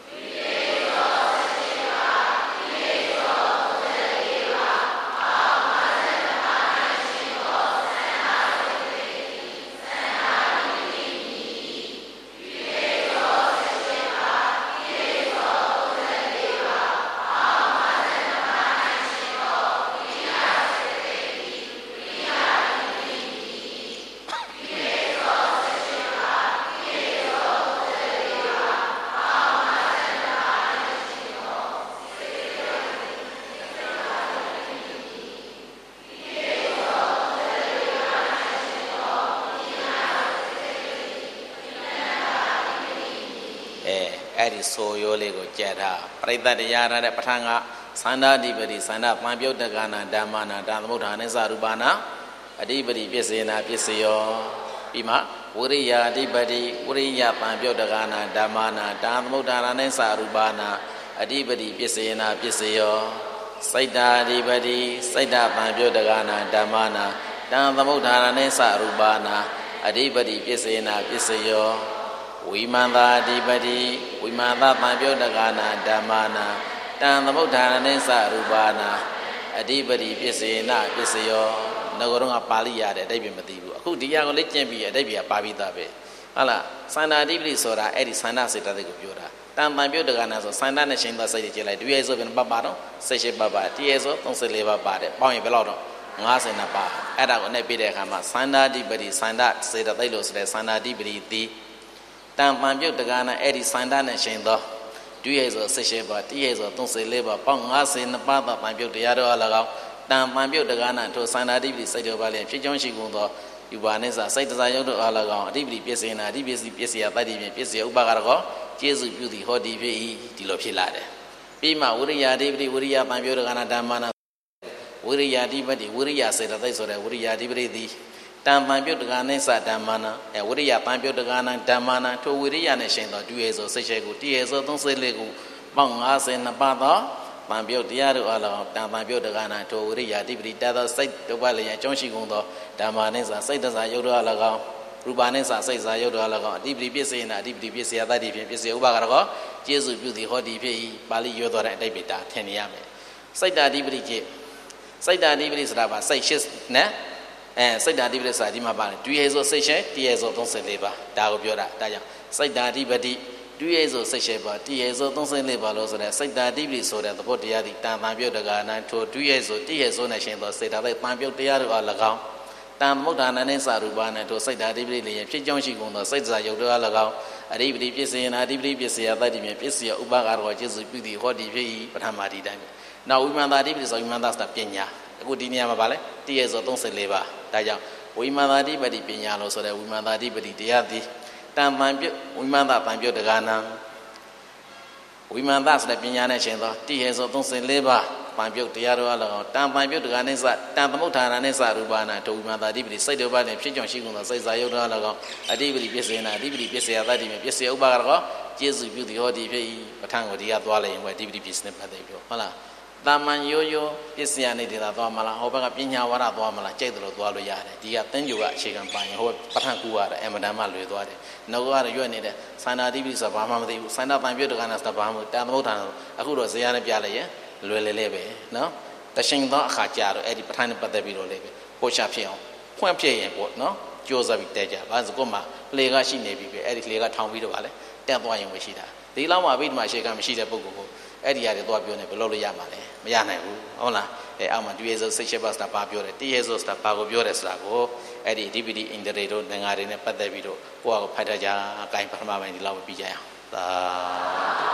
အဲ့ဒီဆိုရိုးလေးကိုကြက်ထားပရိသတ်တရားထားတဲ့ပဋ္ဌာန်းကသန္တာဓိပတိသန္တာပံပြုတ်တက္ကနာဓမ္မနာဓမ္မုဋ္ဌာနိသရူပနာအဓိပတိပစ္စေနာပစ္စယောပြီးမှဝိရိယအဓိပတိဝိရိယပံပြုတ်တက္ကနာဓမ္မနာဓမ္မုဋ္ဌာနိသရူပနာအဓိပတိပစ္စေနာပစ္စယောစိတ်တာအဓိပတိစိတ်တာပံပြုတ်တက္ကနာဓမ္မနာဓမ္မုဋ္ဌာနိသရူပနာအဓိပတိပစ္စေနာပစ္စယောဝိမန္တာအဓိပတိဝိမန္တပံပြုတ်တက္ကနာဓမ္မနာတံသမုဋ္ဌာနိသရူပနာအဓိပတိပစ္စေနာပစ္စယောငါကတော့ငါပါဠိရတယ်အဓိပ္ပာယ်မသိဘူးအခုဒီရကိုလေ့ကျင့်ပြီးအဓိပ္ပာယ်ပါပြီးသားပဲဟုတ်လားသန္တာအဓိပတိဆိုတာအဲ့ဒီသန္တာစေတသိက်ကိုပြောတာတံပံပြုတ်တက္ကနာဆိုသန္တာနဲ့ရှင်သောစိတ်တွေကြည့်လိုက်ဒုယေဆိုပြန်ပတ်ပါတော့စိတ်ရှိပတ်ပါတိယေဆိုသုံးဆယ်လေးပါးပါတယ်ပေါင်းရင်ဘယ်လောက်တော့၅၀နှစ်ပါအဲ့ဒါကိုနဲ့ပြတဲ့အခါမှာသန္တာအဓိပတိသန္တာစေတသိက်လို့ဆိုတဲ့သန္တာအဓိပတိတိတံပံပြုတ်တက္ကနာအဲ့ဒီသန္တာနဲ့ရှင်သောဒုယေဆိုစိတ်ရှိပါတိယေဆိုသုံးဆယ်လေးပါပေါင်း၅၀နှစ်ပါသောပံပြုတ်တရားတော်အ၎င်းတံပံပြုတ်တက္ကနာထိုသန္တာအဓိပတိစိတ်တော်ပါလျင်ဖြစ်ကြောင်းရှိကုန်သောယူပါနိစ္စစိတ်တစားရုပ်တော်အ၎င်းအဓိပတိပစ္စေနာအဓိပတိပစ္စယတတ္တိဖြင့်ပစ္စယဥပကာရကောကျေစုပြုသည်ဟောဒီဖြစ်၏ဒီလိုဖြစ်လာတယ်ပြီးမှဝိရိယအဓိပတိဝိရိယပံပြုတ်တက္ကနာဓမ္မနာဝိရိယအဓိပတိဝိရိယစေတသိက်ဆိုတဲ့ဝိရိယအဓိပတိသည်တံပံပြုတ်တက္ကနိစ္စဓမ္မနာအဲဝိရိယပံပြုတ်တက္ကနာဓမ္မနာထိုဝိရိယနဲ့ရှင်သောဒုယေဆိုစိတ်ရှိကိုတိယေဆိုသုံးဆယ်လေးကိုပေါင်း၅၀နှစ်ပါသောပံပြုတ်တရားတို့အလောတံပံပြုတ်တက္ကနာထိုဝိရိယအဓိပတိတတ်သောစိတ်ဒုပ္ပလျံအကြောင်းရှိကုန်သောဓမ္မနိစ္စစိတ်တစားယုတ်တော်အလောရူပနိစ္စစိတ်စားယုတ်တော်အလောအဓိပတိပစ္စေနာအဓိပတိပစ္စယတတ္တိဖြင့်ပစ္စယဥပကာရကောကျေစုပြုသည်ဟောဒီဖြစ်၏ပါဠိရွတ်တော်တဲ့အဓိပ္ပာယ်ထင်နေရမယ်စိတ်တအဓိပတိจิตစိတ်တအဓိပတိဆိုတာပါစိတ်ရှိနဲ့အဲစိတ်ဓာတိပတိစာဒီမှာပါတယ်ဒုယေဆိုစိတ်ရှိတယေဆိုသုံးဆယ်လေးပါဒါကိုပြောတာဒါကြောင့်စိတ်ဓာတိပတိဒုယေဆိုစိတ်ရှိပါတယေဆိုသုံးဆယ်လေးပါလို့ဆိုတဲ့စိတ်ဓာတိပတိဆိုတဲ့သဘောတရားဒီတန်တန်ပြုတ်တက္ကနာထိုဒုယေဆိုတယေဆိုနဲ့ရှင်သောစေတသိက်တန်ပြုတ်တရားတို့အ၎င်းတန်မုဋ္ဌာနနဲ့စာရူပနဲ့ထိုစိတ်ဓာတိပတိလည်းဖြစ်ကြောင်းရှိကုန်သောစိတ်စာယုတ်တို့အ၎င်းအဓိပတိပစ္စေနာအဓိပတိပစ္စယတတ္တိဖြင့်ပစ္စယဥပကာရကောကျေစုပြုသည်ဟောဒီဖြစ်၏ပထမဒီတိုင်းနောက်ဝိမန္တာအဓိပတိဆိုဝိမန္တာဆိုတာပညာအခုဒီနေရာမှာဗာလဲတယေဆိုသုံးဆယ်လေးပါဒါကြောင့်ဝိမာန်သာဓိပတိပညာလို့ဆိုတဲ့ဝိမာန်သာဓိပတိတရားသည်တံပံပြုတ်ဝိမာန်သာပံပြုတ်တက္ကနာဝိမာန်သာဆိုတဲ့ပညာနဲ့ရှင်သောတိဟေဆိုသုံးဆယ်လေးပါပံပြုတ်တရားတော်အလောတံပံပြုတ်တက္ကနိစ္စတံသမုဋ္ဌာနာနိစ္စရူပနာဒုဝိမာန်သာဓိပတိစိတ်တော်ပါနဲ့ဖြစ်ကြောင်းရှိကုန်သောစိတ်စာယုတ်တော်အလောအဓိပတိပစ္စေနာအဓိပတိပစ္စယတတ္တိမြပစ္စယဥပကာရကောကျေစုပြုသည်ဟောဒီဖြစ်၏ပဋ္ဌာန်းကိုဒီကသွားလိုက်ရင်ဝေအဓိပတိပစ္စနဲ့ပတ်သက်ပြောဟုတ်လားတာမန်ရိုးရိုးပစ္စယနေတယ်သာသွားမလားဟောဘက်ကပညာဝါဒသွားမလားကြိုက်တယ်လို့သွားလို့ရတယ်ဒီကသင်္ကြန်ကအခြေခံပိုင်းဟောပဋ္ဌာန်းကူရတယ်အမတန်မှလွယ်သွားတယ်နောက်ကတော့ရွက်နေတဲ့သန္တာတိပိဆိုတာဘာမှမသိဘူးသန္တာပံပြုတ်တက္ကနာဆိုတာဘာမှမတန်သမုဋ္ဌာန်အခုတော့ဇေယျနဲ့ပြလိုက်ရင်လွယ်လေလေပဲနော်တရှင်သောအခါကြာတော့အဲ့ဒီပဋ္ဌာန်းနဲ့ပတ်သက်ပြီးတော့လေပဲပို့ချဖြစ်အောင်ဖွင့်ပြရင်ပေါ့နော်ကြိုးစားပြီးတဲကြဘာလို့ကိုမှလေကရှိနေပြီပဲအဲ့ဒီလေကထောင်ပြီးတော့ဗာလဲတက်သွားရင်ပဲရှိတာဒီလောက်မှအဘိဓမ္မာရှေကမရှိတဲ့ပုဂ္ဂိုလ်ကိုအဲ့ဒီရတယ်သွားပြောနေဘယ်လိုလုပ်ရမှာလဲမရနိုင်ဘူးဟုတ်လားအဲအောက်မှာဒုယေဆိုစိတ်ရှိပါဆိုတာဘာပြောတယ်တယေဆိုဆိုတာဘာကိုပြောတယ်ဆိုတာကိုအဲ့ဒီအဓိပတိအင်္ဒရေတို့ငါးတွေနဲ့ပတ်သက်ပြီးတော့ကိုယ့်အကိုဖတ်ထားကြအကိုင်ပထမပိုင်းဒီလောက်ပဲပြီးကြရအောင်သာ